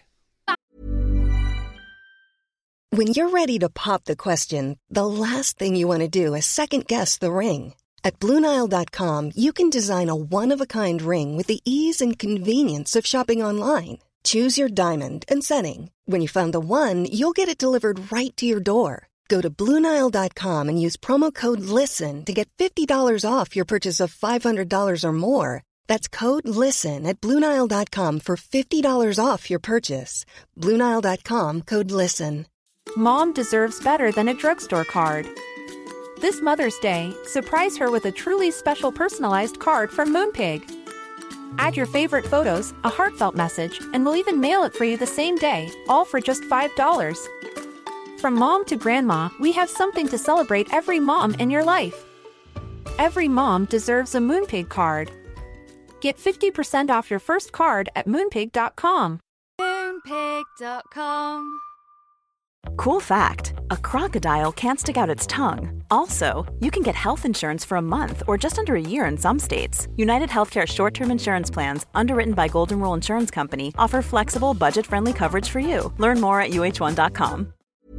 When you're ready to pop the question, the last thing you want to do is second-guess the ring. At BlueNile.com, you can design a one-of-a-kind ring with the ease and convenience of shopping online. Choose your diamond and setting. When you find the one, you'll get it delivered right to your door. Go to BlueNile.com and use promo code LISTEN to get $50 off your purchase of $500 or more. That's code LISTEN at BlueNile.com for $50 off your purchase. BlueNile.com, code LISTEN. Mom deserves better than a drugstore card. This Mother's Day, surprise her with a truly special personalized card from Moonpig. Add your favorite photos, a heartfelt message, and we'll even mail it for you the same day, all for just $5. From mom to grandma, we have something to celebrate every mom in your life. Every mom deserves a Moonpig card. Get 50% off your first card at moonpig.com. Moonpig.com. Cool fact, a crocodile can't stick out its tongue. Also, you can get health insurance for a month or just under a year in some states. United Healthcare short-term insurance plans, underwritten by Golden Rule Insurance Company, offer flexible, budget-friendly coverage for you. Learn more at uh1.com.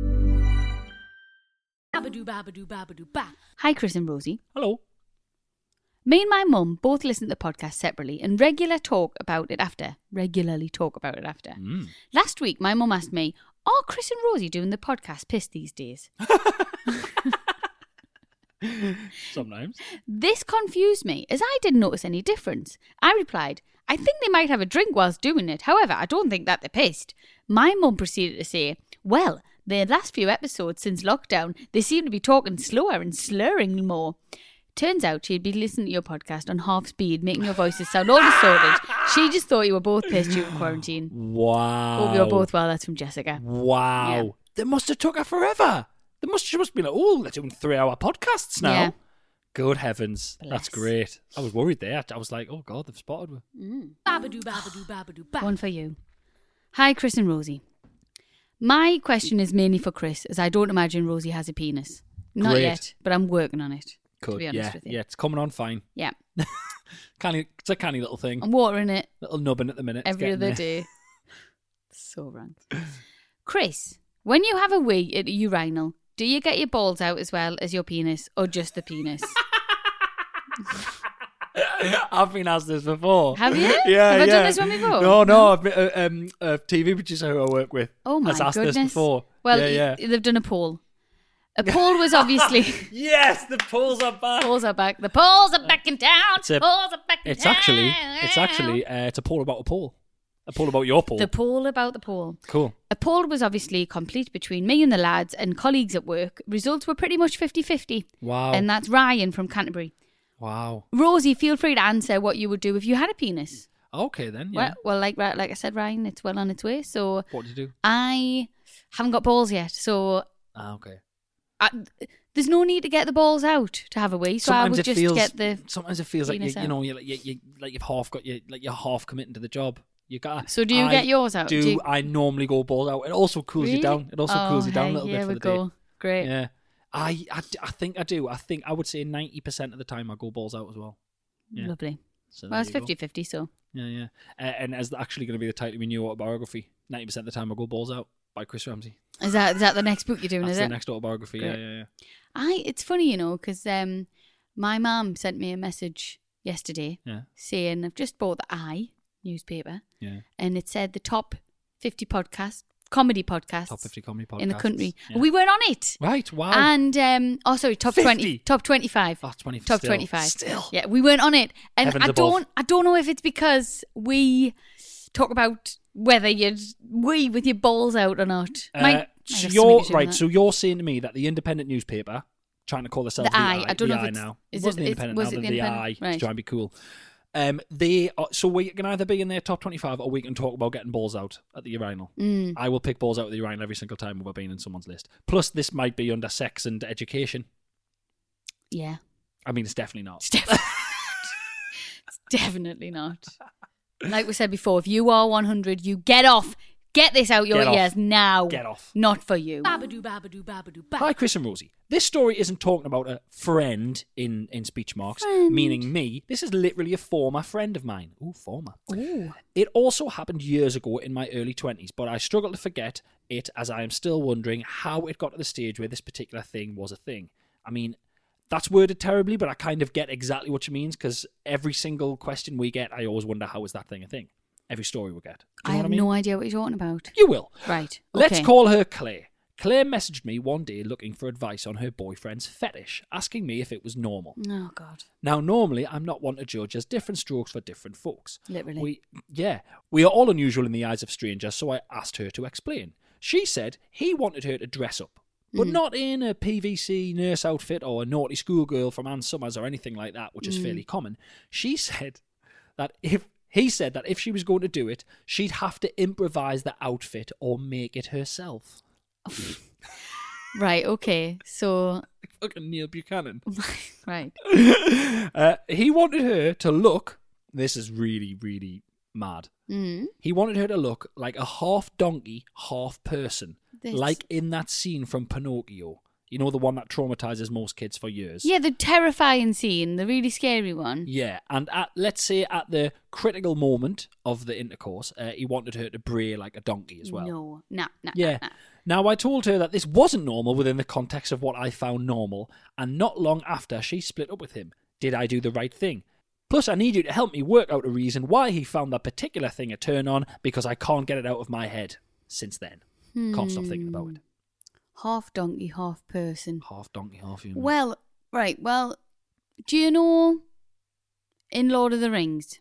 Hi, Chris and Rosie. Hello. Me and my mum both listen to the podcast separately and regularly talk about it after. Last week, my mum asked me, are Chris and Rosie doing the podcast piss these days? Sometimes. This confused me, as I didn't notice any difference. I replied, I think they might have a drink whilst doing it. However, I don't think that they're pissed. My mum proceeded to say, well, the last few episodes since lockdown, they seem to be talking slower and slurring more. Turns out she'd been listening to your podcast on half speed, making your voices sound all distorted. She just thought you were both pissed during quarantine. Wow. Hope you're both well. That's from Jessica. Wow. Yeah. They must have took her forever. She must be like, oh, they're doing 3-hour podcasts now. Yeah. Good heavens. Bless. That's great. I was worried there. I was like, oh, God, they've spotted her. Babadoo, babadoo, babadoo, ba. One for you. Hi, Chris and Rosie. My question is mainly for Chris, as I don't imagine Rosie has a penis. Not Great. yet, but I'm working on it. To Good. be honest with you. Yeah, it's coming on fine. Yeah. It's a canny little thing. I'm watering it Little nubbin at the minute. It's every getting other there. day. So wrong. Chris, when you have a wee at a urinal, do you get your balls out as well as your penis, or just the penis? I've been asked this before. Have you? Yeah, Have I yeah. done this one before? No. I've been, a TV producer who I work with Oh my has asked goodness. this before. Well, yeah. they've done a poll. A poll was obviously... Yes, the polls are back. Polls are back. The polls are back in town. It's a- Polls are back in It's town. actually, it's a poll about a poll. A poll about your poll. The poll about the poll. Cool. A poll was obviously complete between me and the lads and colleagues at work. Results were pretty much 50-50. Wow. And that's Ryan from Canterbury. Wow. Rosie, feel free to answer what you would do if you had a penis. Okay then. Yeah. Well, like I said, Ryan, it's well on its way. So What do you do? I haven't got balls yet. So Okay. there's no need to get the balls out to have a wee. So I would just get the... Sometimes it feels like penis you out. know you've half got you're half committing to the job. You got. So do you get yours out? Do Do you- I normally go balls out? It also cools you Really? down. It also cools you down a little bit here for we the go. day. Great. Yeah. I think I do. I think I would say 90% of the time I go balls out as well. Yeah. Lovely. So Well, it's there you go. 50-50, so... Yeah. And as actually going to be the title of my new autobiography, 90% of the time I go balls out by Chris Ramsey. Is that the next book you're doing, That's is the it? next autobiography. Great. Yeah. It's funny, because my mum sent me a message yesterday Yeah. saying I've just bought the I newspaper, Yeah. and it said the top 50 comedy podcasts Top 50 comedy podcasts in the country. Yeah. We weren't on it. Right. Wow. And top 50? 20, top 25. Oh, 20 Top still. 25. Still. Yeah, we weren't on it. And Heavens above. I don't know if it's because we talk about whether you'd wee with your balls out or not. So might have something you're to do with right. that. So you're saying to me that the independent newspaper, trying to call themselves The Eye. I don't know the if Eye it's- now. is It wasn't it- the is- independent. was Now it they're the the independent? Eye. Right. To try and be cool. They are, so we can either be in their top 25 or we can talk about getting balls out at the urinal. I will pick balls out at the urinal every single time we're being in someone's list. Plus, this might be under sex and education. Yeah. I mean, it's definitely not. It's definitely not. Like we said before, if you are 100, you get off. Get this out your Get off. ears now. Get off. Not for you. Babadoo, babadoo, babadoo, ba. Hi, Chris and Rosie. This story isn't talking about a friend in speech marks, meaning me. This is literally a former friend of mine. Ooh, former. Ooh. It also happened years ago in my early 20s, but I struggle to forget it as I am still wondering how it got to the stage where this particular thing was a thing. I mean, that's worded terribly, but I kind of get exactly what she means, because every single question we get, I always wonder, how is that thing a thing? Every story we get. Do I you know have what I mean? no idea what you're talking about. You will. Right. Let's okay. call her Claire. Claire messaged me one day looking for advice on her boyfriend's fetish, asking me if it was normal. Oh, God. Now, normally, I'm not one to judge as different strokes for different folks. Literally. We are all unusual in the eyes of strangers, so I asked her to explain. She said he wanted her to dress up, but not in a PVC nurse outfit or a naughty schoolgirl from Ann Summers or anything like that, which is fairly common. He said that if she was going to do it, she'd have to improvise the outfit or make it herself. Right, okay. So, Fucking Neil Buchanan. right. He wanted her to look, this is really, really mad. He wanted her to look like a half donkey, half person. This- Like in that scene from Pinocchio. You know, the one that traumatizes most kids for years. Yeah, the terrifying scene, the really scary one. Yeah, and let's say at the critical moment of the intercourse, he wanted her to bray like a donkey as well. No, nah. Yeah. Now, I told her that this wasn't normal within the context of what I found normal, and not long after, she split up with him. Did I do the right thing? Plus, I need you to help me work out a reason why he found that particular thing a turn on, because I can't get it out of my head since then. Can't stop thinking about it. Half donkey, half person. Half donkey, half human. Well, Right, well, do you know in Lord of the Rings,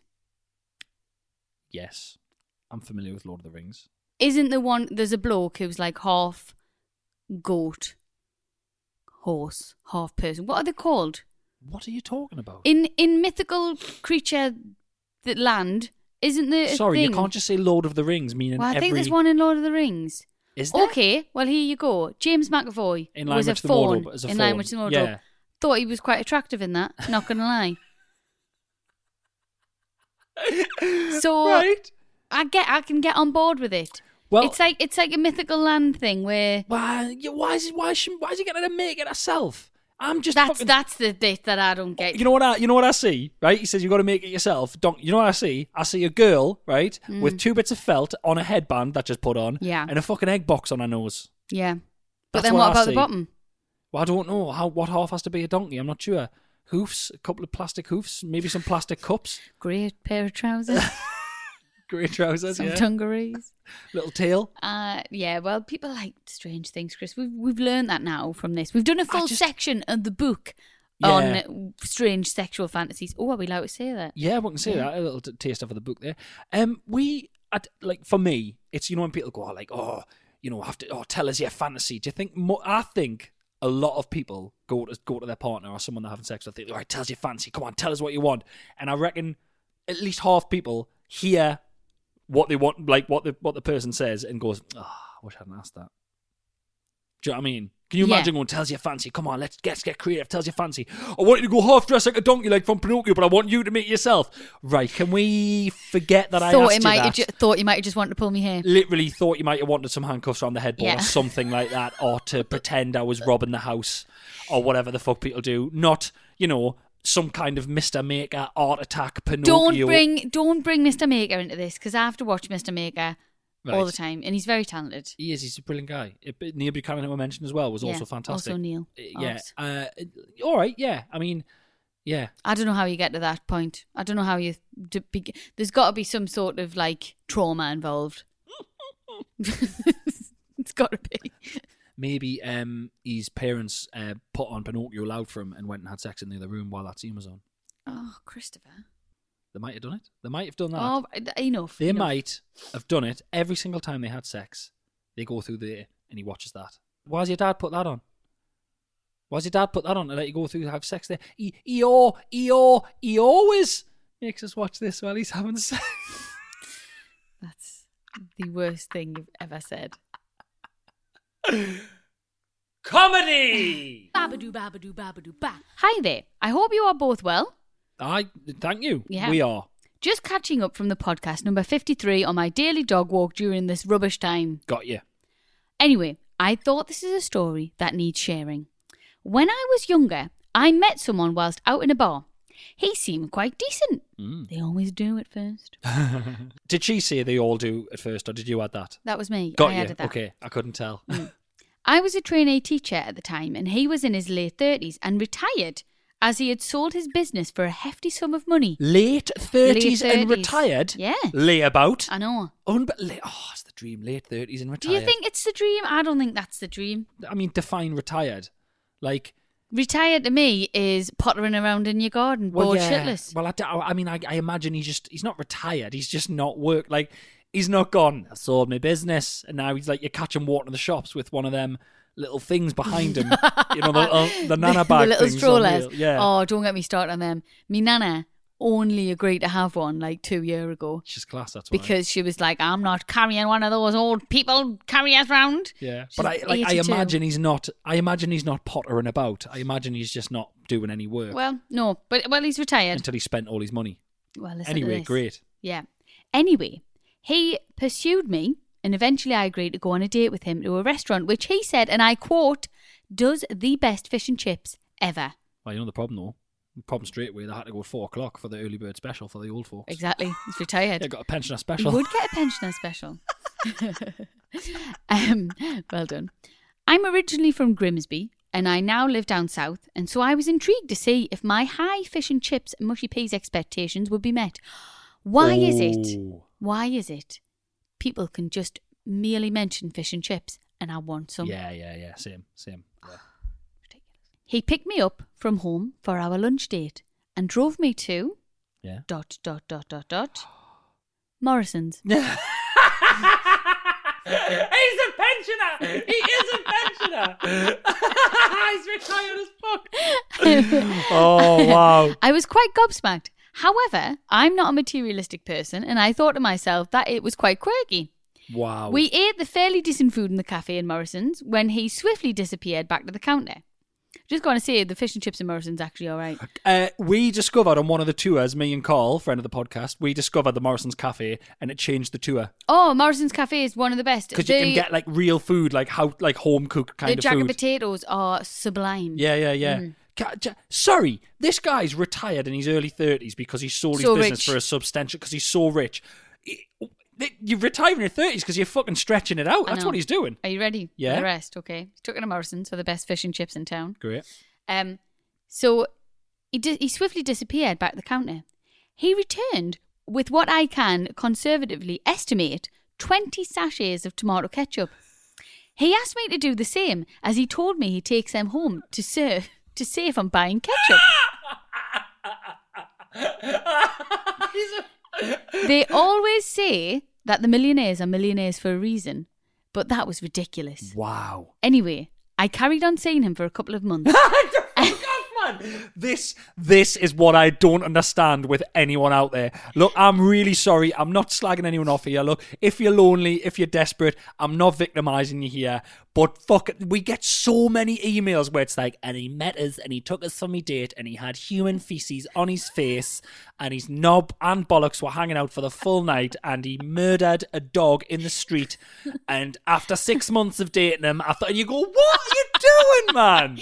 Yes. I'm familiar with Lord of the Rings. isn't the one, there's a bloke who's like half goat, horse, half person. What are they called? What are you talking about? In mythical creature that land, isn't there a Sorry, thing? you can't just say Lord of the Rings, meaning Well, I every... think there's one in Lord of the Rings. Is there? Okay, well, here you go. James McAvoy In Line was a with the fawn. Wardrobe, as a in Line fawn. with the Wardrobe. Yeah. Thought he was quite attractive in that, not going to lie. So Right. I can get on board with it. Well- it's like a mythical land thing where Why is he getting to make it herself? I'm just that's the bit that I don't get. You know what I see, right? He says you got to make it yourself. You know what I see? I see a girl, right, with 2 bits of felt on a headband that just put on, Yeah. and a fucking egg box on her nose. Yeah, but That's then what what I about see. the bottom? Well, I don't know what half has to be a donkey. I'm not sure. Hoofs, a couple of plastic hoofs, maybe some plastic cups, Great pair of trousers, grey trousers, some yeah, dungarees. little tail. Yeah. Well, people like strange things, Chris. We've learned that now from this. We've done a full section of the book Yeah. on strange sexual fantasies. Oh, are we allowed to say that? Yeah, we can say that. A little taste of the book there. For me, it's, when people go, tell us your fantasy. Do you think? I think a lot of people go to their partner or someone they're having sex with. Think, all right, tell us your fantasy. Come on, tell us what you want. And I reckon at least half people hear what they want, like what the person says, and goes, "Oh, I wish I hadn't asked that." Do you know what I mean? Can you imagine going, tells your fancy? Come on, let's get creative. Tells your fancy. I want you to go half dressed like a donkey, like from Pinocchio, but I want you to make it yourself. Right? Can we forget that I asked you that? Thought you might have just wanted to pull me hair. Literally thought you might have wanted some handcuffs around the headboard Yeah. or something like that, or to pretend I was robbing the house, or whatever the fuck people do. Not, some kind of Mr. Maker, Art Attack, Pinocchio. Don't bring Mr. Maker into this, because I have to watch Mr. Maker all the time, and he's very talented. He is. He's a brilliant guy. Neil Buchanan, who I mentioned as well, was Yeah, also fantastic. also Neil. Yeah. All right. Yeah. I mean, yeah. I don't know how you get to that point. I don't know how you. There's got to be some sort of like trauma involved. It's got to be. Maybe his parents put on Pinocchio loud for him and went and had sex in the other room while that scene was on. Oh, Christopher. They might have done it. They might have done that. Oh, enough. They enough. might have done it every single time they had sex. They go through there and he watches that. Why does your dad put that on? Why does your dad put that on to let you go through and have sex there? He always makes us watch this while he's having sex. That's the worst thing you've ever said. Comedy! Babadoo, babadoo, babadoo, ba. Hi there. I hope you are both well. Thank you. Yeah. We are. Just catching up from the podcast number 53 on my daily dog walk during this rubbish time. Got you. Anyway, I thought this is a story that needs sharing. When I was younger, I met someone whilst out in a bar. He seemed quite decent. They always do at first. Did she say they all do at first, or did you add that? That was me. Got I you. added that. Okay, I couldn't tell. I was a trainee teacher at the time, and he was in his late 30s and retired as he had sold his business for a hefty sum of money. Late 30s and 30s. retired? Yeah. Layabout? I know. It's the dream. Late 30s and retired. Do you think it's the dream? I don't think that's the dream. I mean, define retired. Like... Retired to me is pottering around in your garden, bored shitless. Well, I mean, I imagine he's not retired. He's just not work. Like, he's not gone, I sold my business, and now he's like, you catch him walking the shops with one of them little things behind him. The nana bag the little things on strollers. wheel. Yeah. Oh, don't get me started on them. Me nana only agreed to have one like 2 years ago. She's class, that's why. Because she was like, I'm not carrying one of those old people carriers round. Yeah, She's but I 82. imagine he's not. I imagine he's not pottering about. I imagine he's just not doing any work Well, no, but he's retired. until he spent all his money. Well, listen to Anyway, this. great. Yeah. Anyway, he pursued me, and eventually I agreed to go on a date with him to a restaurant, which he said, and I quote, does the best fish and chips ever. Well, you know the problem though. The problem straight away. They had to go at 4 o'clock for the early bird special for the old folks. Exactly. He's retired. They got a pensioner You special. would get a pensioner special. Well done. I'm originally from Grimsby, and I now live down south, and so I was intrigued to see if my high fish and chips and mushy peas expectations would be met. Why is it people can just merely mention fish and chips and I want some? Yeah. Same. Yeah. He picked me up from home for our lunch date and drove me to... Yeah. ... Morrison's. He's a pensioner! He is a pensioner! He's retired as fuck! Oh, wow. I was quite gobsmacked. However, I'm not a materialistic person, and I thought to myself that it was quite quirky. Wow. We ate the fairly decent food in the cafe in Morrison's when he swiftly disappeared back to the counter. Just going to say, the fish and chips in Morrison's actually all right. We discovered on one of the tours, me and Carl, friend of the podcast, we discovered the Morrison's Cafe, and it changed the tour. Oh, Morrison's Cafe is one of the best. Because you can get like real food, like home cooked kind of food. The jacket food. potatoes are sublime. Yeah. Sorry, this guy's retired in his early 30s because he sold his business for a substantial, because he's so rich. You're retiring in your 30s because you're fucking stretching it out. That's what he's doing. Are you ready? Yeah. For the rest, okay. He took it to Morrison's for the best fish and chips in town. Great. So he swiftly disappeared back to the counter. He returned with what I can conservatively estimate 20 sachets of tomato ketchup. He asked me to do the same, as he told me he takes them home to save on buying ketchup. They always say that the millionaires are millionaires for a reason, but that was ridiculous. Wow. Anyway, I carried on seeing him for a couple of months. This is what I don't understand with anyone out there. Look, I'm really sorry. I'm not slagging anyone off here. Look, if you're lonely, if you're desperate, I'm not victimizing you here. But fuck it, we get so many emails where it's like, and he met us and he took us on a date and he had human feces on his face and his knob and bollocks were hanging out for the full night and he murdered a dog in the street. And after 6 months of dating him, I thought, and you go, what are you doing, man?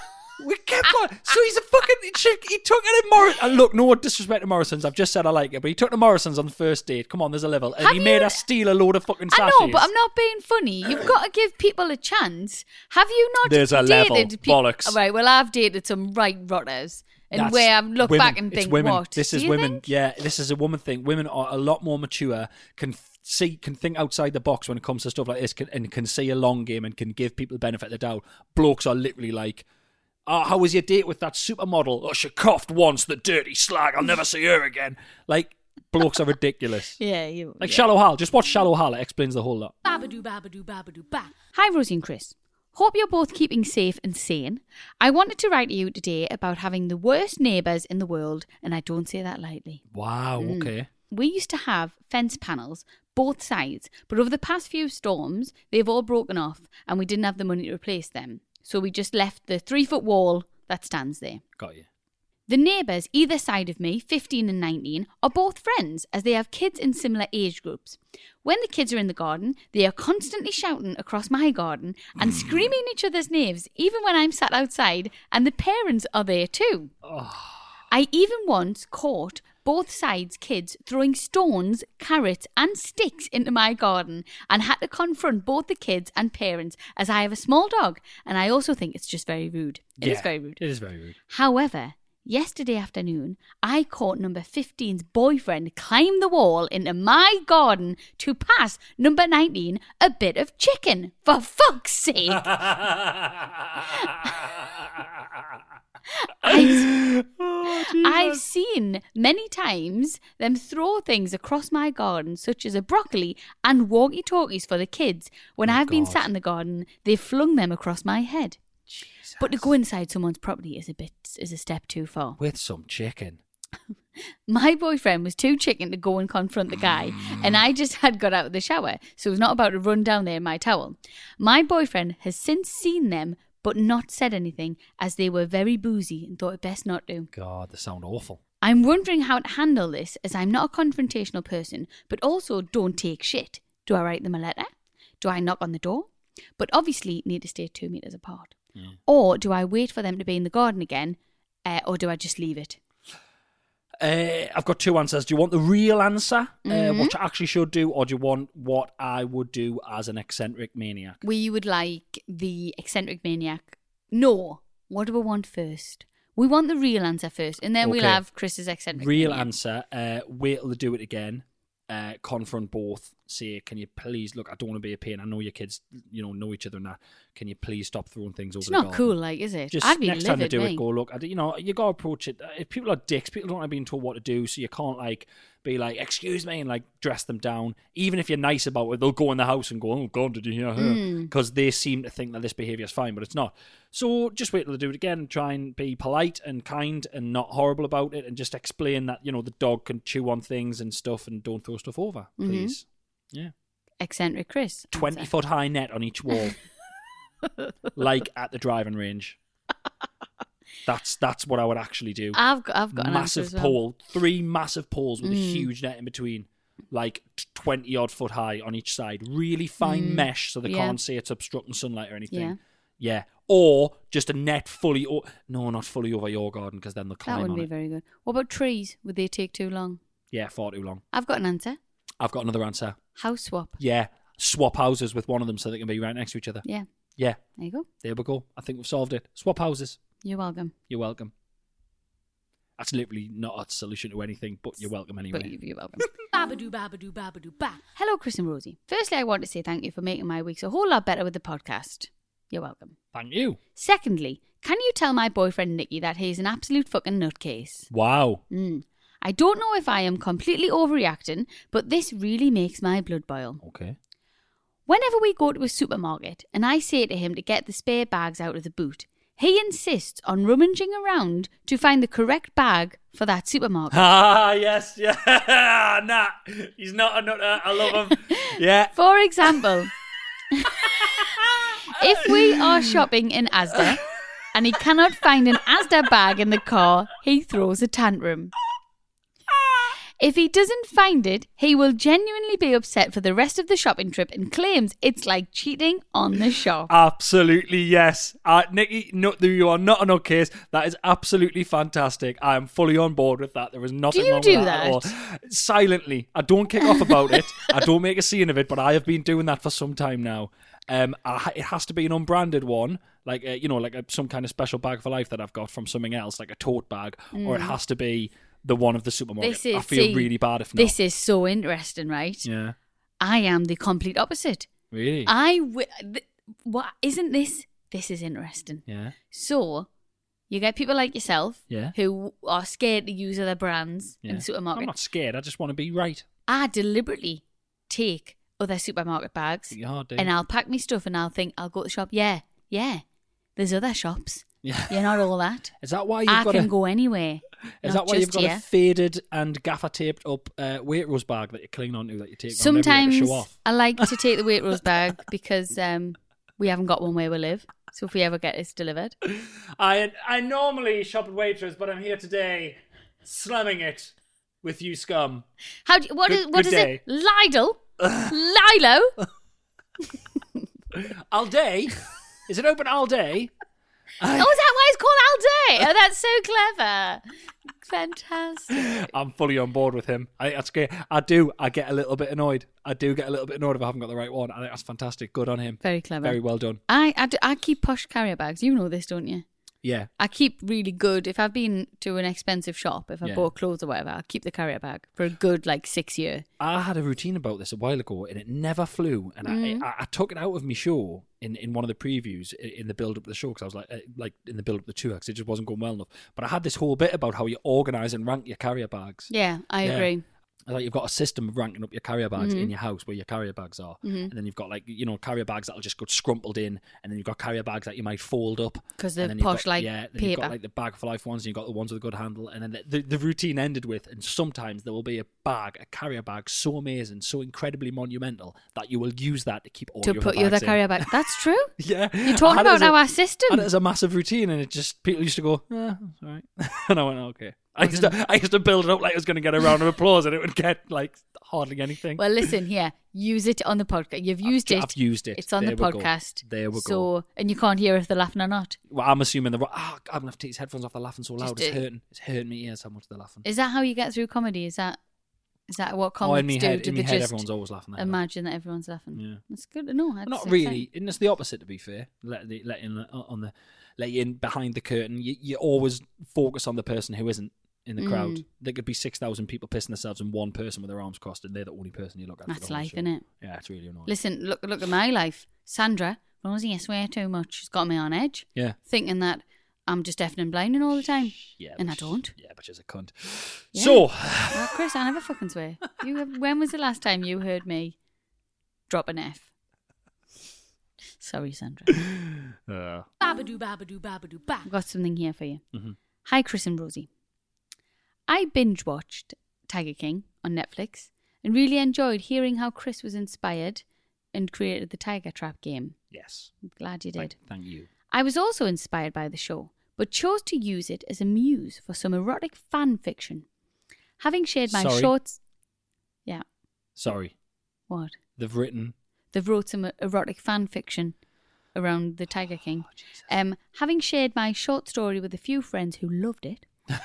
We kept on. So he's a fucking chick. He took it in Morrison's. And look, no disrespect to Morrison's. I've just said I like it, but he took the Morrison's on the first date. Come on, there's a level. And he made us steal a load of fucking sachets. I know, but I'm not being funny. You've got to give people a chance. Have you not There's a dated level. Bollocks. All right, well, I've dated some right rotters. And where I look back and think, women. what? This is women. Think? Yeah, this is a woman thing. Women are a lot more mature, can think outside the box when it comes to stuff like this, and can see a long game and can give people the benefit of the doubt. Blokes are literally like, how was your date with that supermodel? Oh, she coughed once, the dirty slag. I'll never see her again. Like, blokes are ridiculous. Shallow Hal. Just watch Shallow Hal. It explains the whole lot. Babadoo, babadoo, babadoo, ba. Hi, Rosie and Chris. Hope you're both keeping safe and sane. I wanted to write to you today about having the worst neighbours in the world, and I don't say that lightly. Wow, okay. We used to have fence panels both sides, but over the past few storms, they've all broken off, and we didn't have the money to replace them. So we just left the 3-foot wall that stands there. Got you. The neighbours either side of me, 15 and 19, are both friends as they have kids in similar age groups. When the kids are in the garden, they are constantly shouting across my garden and screaming each other's names, even when I'm sat outside and the parents are there too. Oh. I even once caught both sides' kids throwing stones, carrots and sticks into my garden and had to confront both the kids and parents as I have a small dog and I also think it's just very rude. It is very rude. It is very rude. However, yesterday afternoon, I caught number 15's boyfriend climb the wall into my garden to pass number 19 a bit of chicken. For fuck's sake! I've seen many times them throw things across my garden, such as a broccoli and walkie-talkies for the kids. When I've been sat in the garden, they've flung them across my head. Jesus. But to go inside someone's property is a step too far. With some chicken. My boyfriend was too chicken to go and confront the guy, and I just had got out of the shower, so I was not about to run down there in my towel. My boyfriend has since seen them, but not said anything, as they were very boozy and thought it best not to. God, they sound awful. I'm wondering how to handle this, as I'm not a confrontational person, but also don't take shit. Do I write them a letter? Do I knock on the door? But obviously need to stay 2 meters apart. Yeah. Or do I wait for them to be in the garden again, or do I just leave it? I've got two answers. Do you want the real answer, what you actually should do, or do you want what I would do as an eccentric maniac? We would like the eccentric maniac. No. What do we want first? We want the real answer first, and then we'll have Chris's eccentric real maniac. Answer, wait till they do it again, confront both say, can you please, look, I don't want to be a pain. I know your kids, know each other and that. Can you please stop throwing things over It's the not garden? cool, like, is it? Just I'd be next time they livid, do me. it, go, look, you got to approach it. If people are dicks, people don't like being told what to do, so you can't, like, be like, excuse me, and, like, dress them down. Even if you're nice about it, they'll go in the house and go, oh, God, did you hear her? Because they seem to think that this behaviour is fine, but it's not. So just wait till they do it again and try and be polite and kind and not horrible about it and just explain that, the dog can chew on things and stuff and don't throw stuff over, please. Yeah. Eccentric Chris. 20-foot high net on each wall. Like at the driving range. That's what I would actually do. I've got an answer massive as well. pole, 3 massive poles with a huge net in between, like 20 odd foot high on each side. Really fine mesh, so they can't say it's obstructing sunlight or anything. Yeah. Or just a net fully. No, not fully over your garden, because then they'll climb That on wouldn't be it. very good. What about trees? Would they take too long? Yeah, far too long. I've got an answer. I've got another answer. House swap. Yeah, swap houses with one of them so they can be right next to each other. Yeah. Yeah, There you go. there we go. I think we've solved it. Swap houses. You're welcome. You're welcome. That's literally not a solution to anything, but you're welcome anyway. But you're welcome. Babadoo, babadoo, babadoo, ba. Hello, Chris and Rosie. Firstly, I want to say thank you for making my weeks a whole lot better with the podcast. You're welcome. Thank you. Secondly, can you tell my boyfriend Nicky that he's an absolute fucking nutcase? Wow. I don't know if I am completely overreacting, but this really makes my blood boil. Okay. Whenever we go to a supermarket and I say to him to get the spare bags out of the boot, he insists on rummaging around to find the correct bag for that supermarket. Ah, yes, yeah. Nah, he's not a nutter. I love him. Yeah. For example, if we are shopping in Asda and he cannot find an Asda bag in the car, he throws a tantrum. If he doesn't find it, he will genuinely be upset for the rest of the shopping trip and claims it's like cheating on the shop. Absolutely, yes. Nicky, you are not a nutcase. That is absolutely fantastic. I am fully on board with that. There is nothing wrong with that at all. Silently. I don't kick off about it. I don't make a scene of it, but I have been doing that for some time now. It has to be an unbranded one, like some kind of special bag for life that I've got from something else, like a tote bag, or it has to be the one of the supermarket. I feel really bad if not. This is so interesting, right? Yeah. I am the complete opposite. Really? What isn't this? This is interesting. Yeah. So, you get people like yourself, who are scared to use other brands in the supermarket. I'm not scared. I just want to be right. I deliberately take other supermarket bags, and I'll pack my stuff, and I'll think I'll go to the shop. Yeah. There's other shops. Yeah. You're not all that. Is that why I can go anywhere. Is that why you've got a faded and gaffer taped up Waitrose bag that you're clinging onto that you take Sometimes to show off? I like to take the Waitrose bag because we haven't got one where we live. So if we ever get this delivered. I normally shop at Waitrose, but I'm here today slamming it with you scum. What is it? Lidl? Lilo? All day? Is it open all day? Oh, is that why it's called all day? Oh, that's so clever. Fantastic. I'm fully on board with him. I think that's great. I get a little bit annoyed. I do get a little bit annoyed if I haven't got the right one. I think that's fantastic. Good on him. Very clever. Very well done. I keep posh carrier bags. You know this, don't you? Yeah. I keep really good. If I've been to an expensive shop, if I bought clothes or whatever, I'll keep the carrier bag for a good 6 years. I had a routine about this a while ago and it never flew. And I took it out of my show in one of the previews in the build up of the show because I was like in the build up of the tour because it just wasn't going well enough. But I had this whole bit about how you organise and rank your carrier bags. Yeah, I agree. Like you've got a system of ranking up your carrier bags in your house where your carrier bags are, and then you've got carrier bags that'll just go scrumpled in, and then you've got carrier bags that you might fold up because they're posh paper. You've got the bag for life ones, and you've got the ones with a good handle, and then the routine ended with, and sometimes there will be a carrier bag so amazing, so incredibly monumental that you will use that to keep all your put bags your other in. carrier bag. That's true. Yeah, you're talking about our system. And it was a massive routine, and it just people used to go, that's all right, and I went, okay. I used to build it up like I was going to get a round of applause, and it would get hardly anything. Well, listen here. Use it on the podcast. You've used it. I've used it. It's on the podcast. There we go. So, and you can't hear if they're laughing or not. Well, I'm assuming I'm going to have to take his headphones off. They're laughing so loud. It's hurting. It's hurting me ears how much they're laughing. Is that how you get through comedy? Is that what comics do? In my head, everyone's always laughing. Imagine that everyone's laughing. Yeah, that's good to know. Not really. And it's the opposite, to be fair. Let you in behind the curtain. You always focus on the person who isn't. in the crowd. There could be 6,000 people pissing themselves and one person with their arms crossed, and they're the only person you look at. That's for the whole life, show. innit? Yeah, it's really annoying. Listen, look at my life. Sandra, Rosie, I swear too much. She's got me on edge. Yeah. Thinking that I'm just deaf and blinding all the time. Yeah, and I don't. Yeah, but she's a cunt. Yeah. So, Well, Chris, I never fucking swear. When was the last time you heard me drop an F? Sorry, Sandra. Babadoo, babadoo, babadoo, ba. I've got something here for you. Mm-hmm. Hi, Chris and Rosie. I binge watched Tiger King on Netflix and really enjoyed hearing how Chris was inspired and created the Tiger Trap game. yes. I'm glad you did. Thank you. I was also inspired by the show, but chose to use it as a muse for some erotic fan fiction. Having shared my Sorry? shorts... Yeah, Sorry. what? They've written... They've wrote some erotic fan fiction around the Tiger King. Having shared my short story with a few friends who loved it...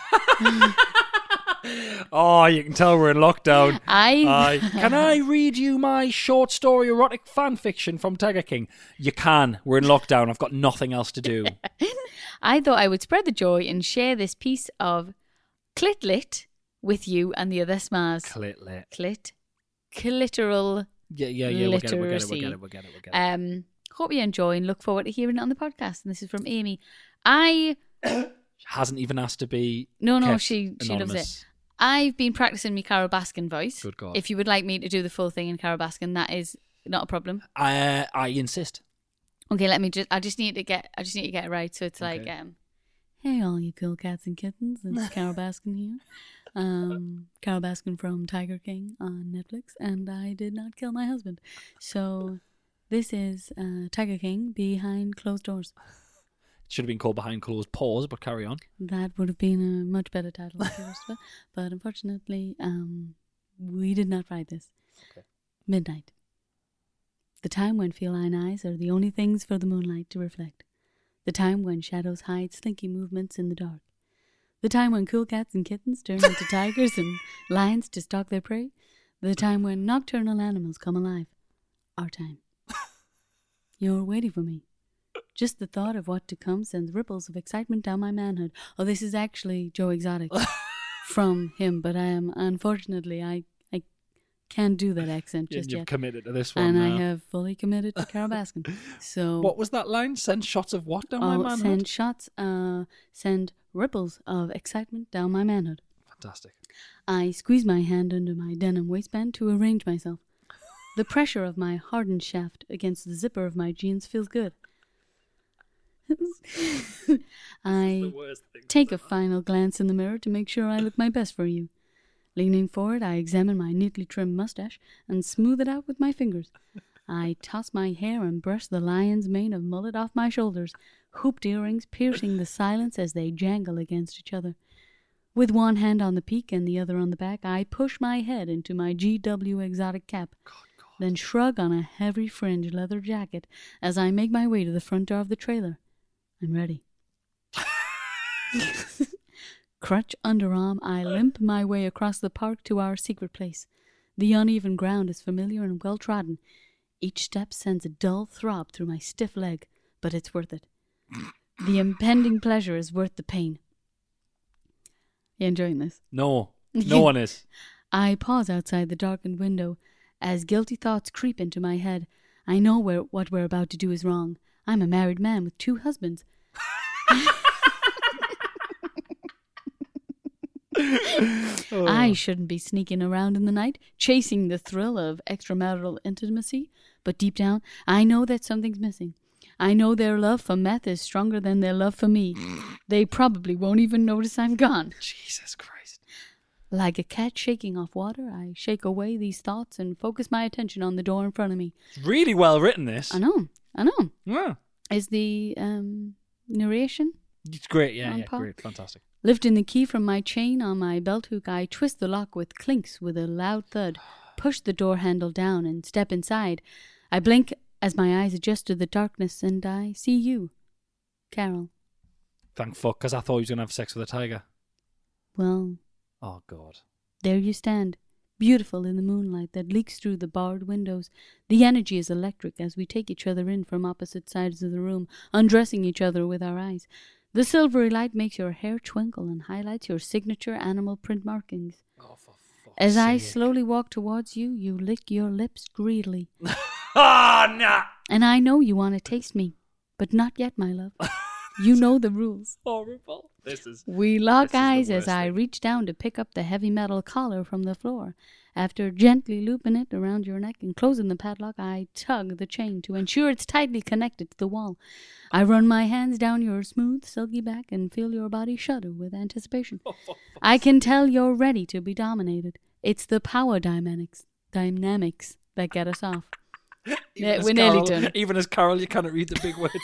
Oh, you can tell we're in lockdown. Can I read you my short story erotic fan fiction from Tiger King? You can. We're in lockdown. I've got nothing else to do. I thought I would spread the joy and share this piece of clitlit with you and the other smars. Clitlit. Clitoral Yeah. literacy. We'll get it. Hope you enjoy and look forward to hearing it on the podcast. And this is from Amy. Hasn't even asked to be No, kept she loves anonymous. it. I've been practicing my Carol Baskin voice. Good God. If you would like me to do the full thing in Carol Baskin, that is not a problem. I insist. Okay, I just need to get it right. So it's like, hey, all you cool cats and kittens, it's Carol Baskin here. Carol Baskin from Tiger King on Netflix, and I did not kill my husband. So this is Tiger King behind closed doors. Should have been called Behind Closed Paws, but carry on. That would have been a much better title, but unfortunately, we did not write this. Okay. Midnight. The time when feline eyes are the only things for the moonlight to reflect. The time when shadows hide slinky movements in the dark. The time when cool cats and kittens turn into tigers and lions to stalk their prey. The time when nocturnal animals come alive. Our time. You're waiting for me. Just the thought of what to come sends ripples of excitement down my manhood. Oh, this is actually Joe Exotic from him, but unfortunately, I can't do that accent just You've yet. committed to this one And now. I have fully committed to Carol Baskin. So What was that line? Send shots of what down my manhood? send shots, send ripples of excitement down my manhood. Fantastic. I squeeze my hand under my denim waistband to arrange myself. The pressure of my hardened shaft against the zipper of my jeans feels good. I take a final glance in the mirror to make sure I look my best for you. Leaning forward, I examine my neatly trimmed mustache and smooth it out with my fingers. I toss my hair and brush the lion's mane of mullet off my shoulders, hooped earrings piercing the silence as they jangle against each other. With one hand on the peak and the other on the back, I push my head into my GW Exotic cap, then shrug on a heavy fringe leather jacket as I make my way to the front door of the trailer. I'm ready. Crutch underarm, I limp my way across the park to our secret place. The uneven ground is familiar and well-trodden. Each step sends a dull throb through my stiff leg, but it's worth it. The impending pleasure is worth the pain. You enjoying this? No one is. I pause outside the darkened window as guilty thoughts creep into my head. I know what we're about to do is wrong. I'm a married man with 2 husbands. I shouldn't be sneaking around in the night, chasing the thrill of extramarital intimacy. But deep down, I know that something's missing. I know their love for meth is stronger than their love for me. They probably won't even notice I'm gone. Jesus Christ. Like a cat shaking off water, I shake away these thoughts and focus my attention on the door in front of me. It's really well written, this. I know. Yeah. Is the narration? It's great, yeah, Paul? great, fantastic. Lifting the key from my chain on my belt hook, I twist the lock with clinks with a loud thud, push the door handle down and step inside. I blink as my eyes adjust to the darkness and I see you, Carol. Thank fuck, because I thought he was going to have sex with a tiger. Well, Oh, God. there you stand, beautiful in the moonlight that leaks through the barred windows. The energy is electric as we take each other in from opposite sides of the room, undressing each other with our eyes. The silvery light makes your hair twinkle and highlights your signature animal print markings. Oh, for fuck's As I sake. slowly walk towards you, you lick your lips greedily. Nah. And I know you want to taste me, but not yet, my love. You know the rules. Horrible. This is... We lock This is the eyes as worst I thing. reach down to pick up the heavy metal collar from the floor. After gently looping it around your neck and closing the padlock, I tug the chain to ensure it's tightly connected to the wall. I run my hands down your smooth, silky back and feel your body shudder with anticipation. I can tell you're ready to be dominated. It's the power dynamics that get us off. Yeah, we're nearly done. Even as Carol, you cannot read the big words.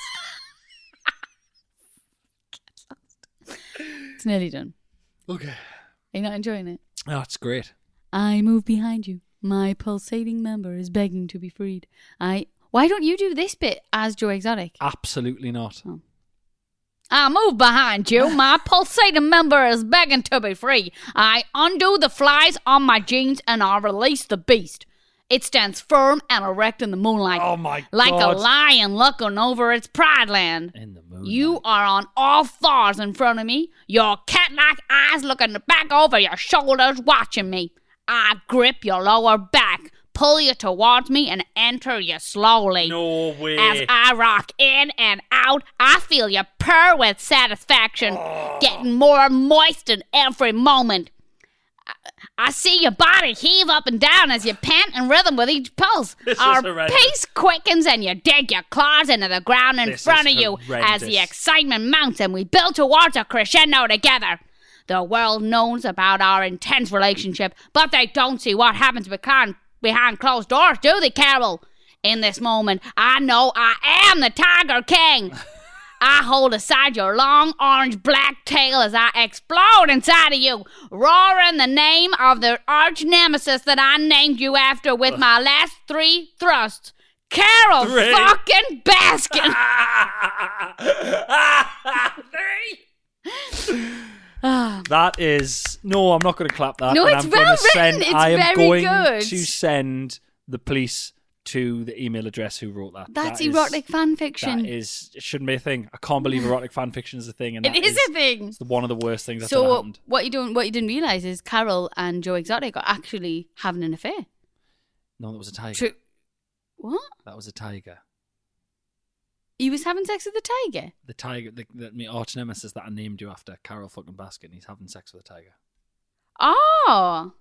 It's nearly done. Okay. Are you not enjoying it? Oh, it's great. I move behind you. My pulsating member is begging to be freed. Why don't you do this bit as Joe Exotic? Absolutely not. Oh. I move behind you. My pulsating member is begging to be free. I undo the flies on my jeans and I release the beast. It stands firm and erect in the moonlight. Oh my like God. a lion looking over its pride land. In the moonlight. You are on all fours in front of me, your cat-like eyes looking back over your shoulders watching me. I grip your lower back, pull you towards me, and enter you slowly. No way. As I rock in and out, I feel you purr with satisfaction, getting more moist in every moment. I see your body heave up and down as you pant in rhythm with each pulse. This is Our horrendous. pace quickens and you dig your claws into the ground in This front is of you as horrendous. the excitement mounts and we build towards a crescendo together. The world knows about our intense relationship, but they don't see what happens behind closed doors, do they, Carol? In this moment, I know I am the Tiger King. I hold aside your long orange-black tail as I explode inside of you, roaring the name of the arch-nemesis that I named you after with my last 3 thrusts. Carol 3. fucking Baskin! That is... No, I'm not going to clap that. No, And it's I'm gonna well send, written. It's I am very going good. to send the police to the email address who wrote that. That's That is- erotic fan fiction. That is... It shouldn't be a thing. I can't believe erotic fan fiction is a thing. And It that is a thing. It's one of the worst things that's ever So happened. what you didn't realise is Carol and Joe Exotic are actually having an affair. No, that was a tiger. True. What? That was a tiger. He was having sex with the tiger? The tiger, my arch nemesis that I named you after, Carol fucking Baskin, he's having sex with a tiger. Oh.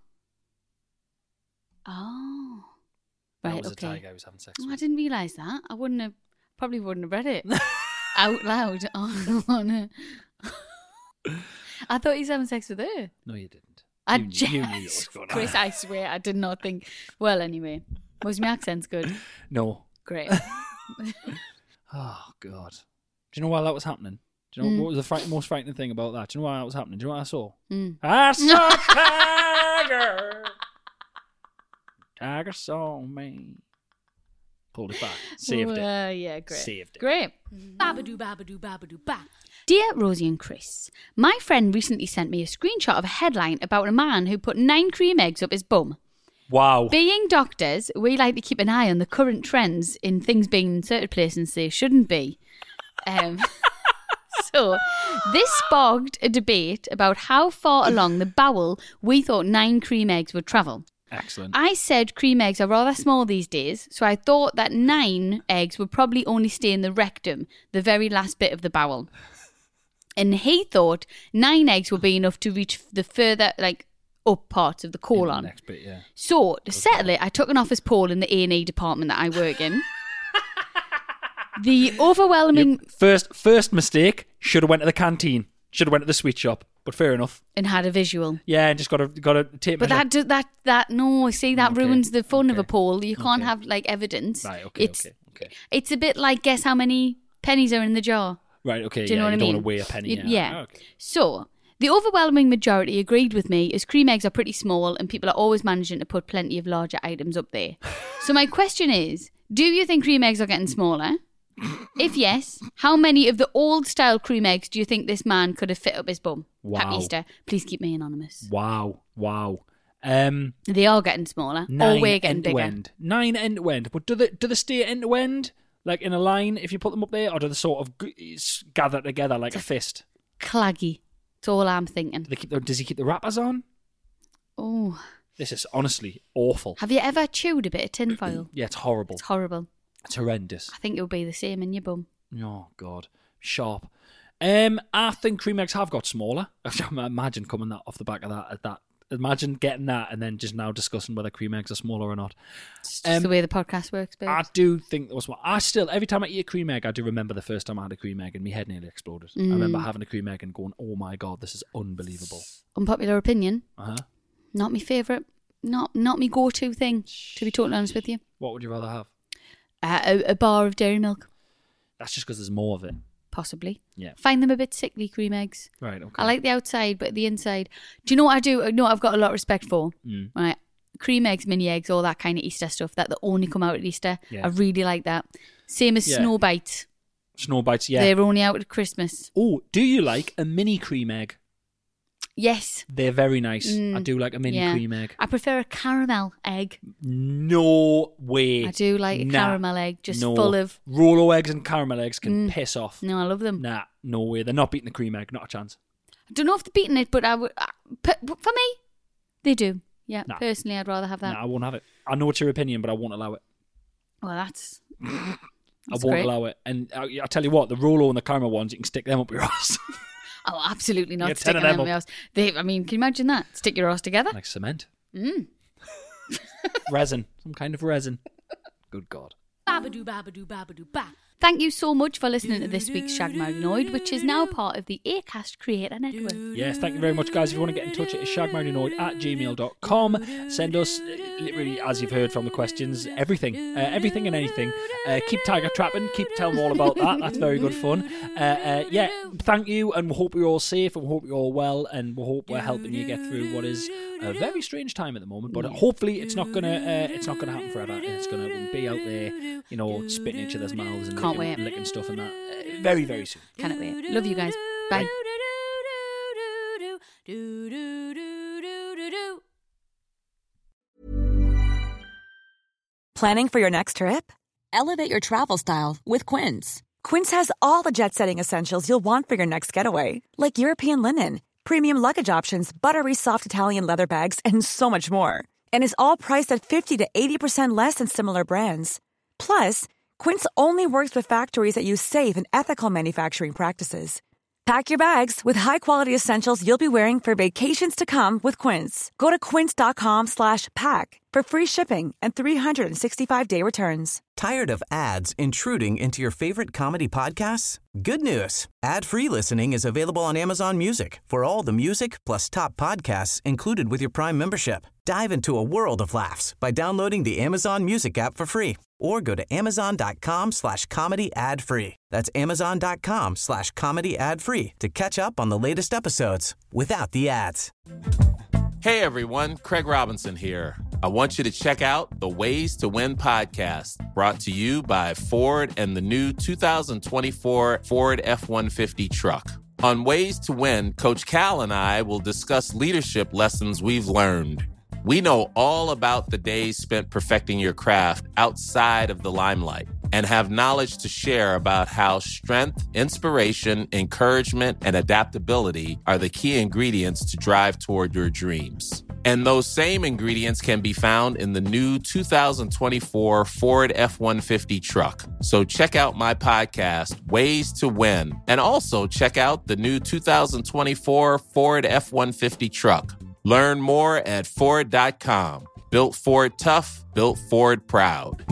Oh. That Right, was okay. a tiger he was having sex Oh, I with. didn't realise that. Probably wouldn't have read it out loud on I thought he was having sex with her. No, you didn't. I You knew what was going on. Chris, I swear, I did not think. Well, anyway, was my accent good? No. Great. Oh, God. Do you know why that was happening? Do you know what was the most frightening thing about that? Do you know why that was happening? Do you know what I saw? I saw a tiger. Tiger saw me. Pulled it back. Saved it. Yeah, great. Saved it. Great. Babadoo, babadoo, babadoo, ba. Dear Rosie and Chris, my friend recently sent me a screenshot of a headline about a man who put 9 cream eggs up his bum. Wow. Being doctors, we like to keep an eye on the current trends in things being inserted places they shouldn't be. So, this sparked a debate about how far along the bowel we thought 9 cream eggs would travel. Excellent. I said cream eggs are rather small these days, so I thought that 9 eggs would probably only stay in the rectum, the very last bit of the bowel. And he thought 9 eggs would be enough to reach the further, up parts of the In the colon. next bit, yeah. So, to settle it, I took an office poll in the A&E department that I work in. The overwhelming... First mistake, should have went to the canteen. Should have went to the sweet shop. But fair enough. And had a visual. Yeah, and just got to tape But measure. no, see, that Okay, ruins the fun of a okay, poll. You can't okay. have, evidence. Right, okay. It's a bit like, guess how many pennies are in the jar. Right, okay, Do you know what I don't mean? want to weigh a penny. Yeah. Oh, okay. So, the overwhelming majority agreed with me as cream eggs are pretty small and people are always managing to put plenty of larger items up there. So my question is, do you think cream eggs are getting smaller? If yes, how many of the old style cream eggs do you think this man could have fit up his bum? Wow. Happy Easter. Please keep me anonymous. Wow. They are getting smaller. 9 Or we're getting end to bigger. end. 9 end to end. But do they stay end to end? Like in a line, if you put them up there, or do they sort of gather together like a fist? Claggy. That's all I'm thinking. Does he keep the wrappers on? Oh. This is honestly awful. Have you ever chewed a bit of tinfoil? Yeah, it's horrible. It's horrible. It's horrendous. I think it'll be the same in your bum. Oh, God. Sharp. I think cream eggs have got smaller. Imagine coming that off the back of that. Imagine getting that and then just now discussing whether cream eggs are smaller or not. It's just the way the podcast works, babe. I do think there was one. Every time I eat a cream egg, I do remember the first time I had a cream egg and my head nearly exploded. I remember having a cream egg and going, oh my God, this is unbelievable. Unpopular opinion. Uh-huh. Not my favourite. Not my go-to thing, to be totally honest with you. What would you rather have? A bar of dairy milk. That's just because there's more of it. Possibly. Yeah. Find them a bit sickly, cream eggs. Right, okay. I like the outside, but the inside. Do you know what I do? No, I've got a lot of respect for. Right. Cream eggs, mini eggs, all that kind of Easter stuff that only come out at Easter. Yeah. I really like that. Same as Snow Bites. Snow Bites, yeah. They're only out at Christmas. Oh, do you like a mini cream egg? Yes. They're very nice. I do like a mini cream egg. I prefer a caramel egg. No way. I do like a caramel egg, just full of... Rolo eggs and caramel eggs can piss off. No, I love them. Nah, no way. They're not beating the cream egg. Not a chance. I don't know if they're beating it, but I would... for me, they do. Yeah, personally, I'd rather have that. Nah, I won't have it. I know it's your opinion, but I won't allow it. Well, that's I won't great. allow it. And I'll tell you what, the Rolo and the caramel ones, you can stick them up your ass. Oh, absolutely not. Get 10 Sticking of them them in my house. Can you imagine that? Stick your ass together? Like cement. Resin. Some kind of resin. Good God. Babadoo, babadoo, babadoo, ba. Thank you so much for listening to this week's Shag Marinoid, which is now part of the Acast Creator Network. Yes, thank you very much, guys. If you want to get in touch, it is shagmarinoid@gmail.com. Send us, literally, as you've heard from the questions, everything and anything. Keep tiger trapping. Keep telling them all about that. That's very good fun. Thank you, and we hope you're all safe, and we hope you're all well, and we hope we're helping you get through what is a very strange time at the moment. But hopefully, it's not gonna happen forever. It's gonna be out there, spitting each other's mouths and licking stuff and that very, very soon. Cannot wait. Love you guys. Bye. Planning for your next trip? Elevate your travel style with Quince. Quince has all the jet-setting essentials you'll want for your next getaway, like European linen, premium luggage options, buttery soft Italian leather bags, and so much more. And is all priced at 50 to 80% less than similar brands. Plus, Quince only works with factories that use safe and ethical manufacturing practices. Pack your bags with high-quality essentials you'll be wearing for vacations to come with Quince. Go to quince.com/pack for free shipping and 365-day returns. Tired of ads intruding into your favorite comedy podcasts? Good news. Ad-free listening is available on Amazon Music for all the music plus top podcasts included with your Prime membership. Dive into a world of laughs by downloading the Amazon Music app for free or go to amazon.com/comedy ad-free. That's amazon.com/comedy ad-free to catch up on the latest episodes without the ads. Hey everyone, Craig Robinson here. I want you to check out the Ways to Win podcast, brought to you by Ford and the new 2024 Ford F-150 truck. On Ways to Win, Coach Cal and I will discuss leadership lessons we've learned. We know all about the days spent perfecting your craft outside of the limelight and have knowledge to share about how strength, inspiration, encouragement, and adaptability are the key ingredients to drive toward your dreams. And those same ingredients can be found in the new 2024 Ford F-150 truck. So check out my podcast, Ways to Win, and also check out the new 2024 Ford F-150 truck. Learn more at Ford.com. Built Ford tough, built Ford proud.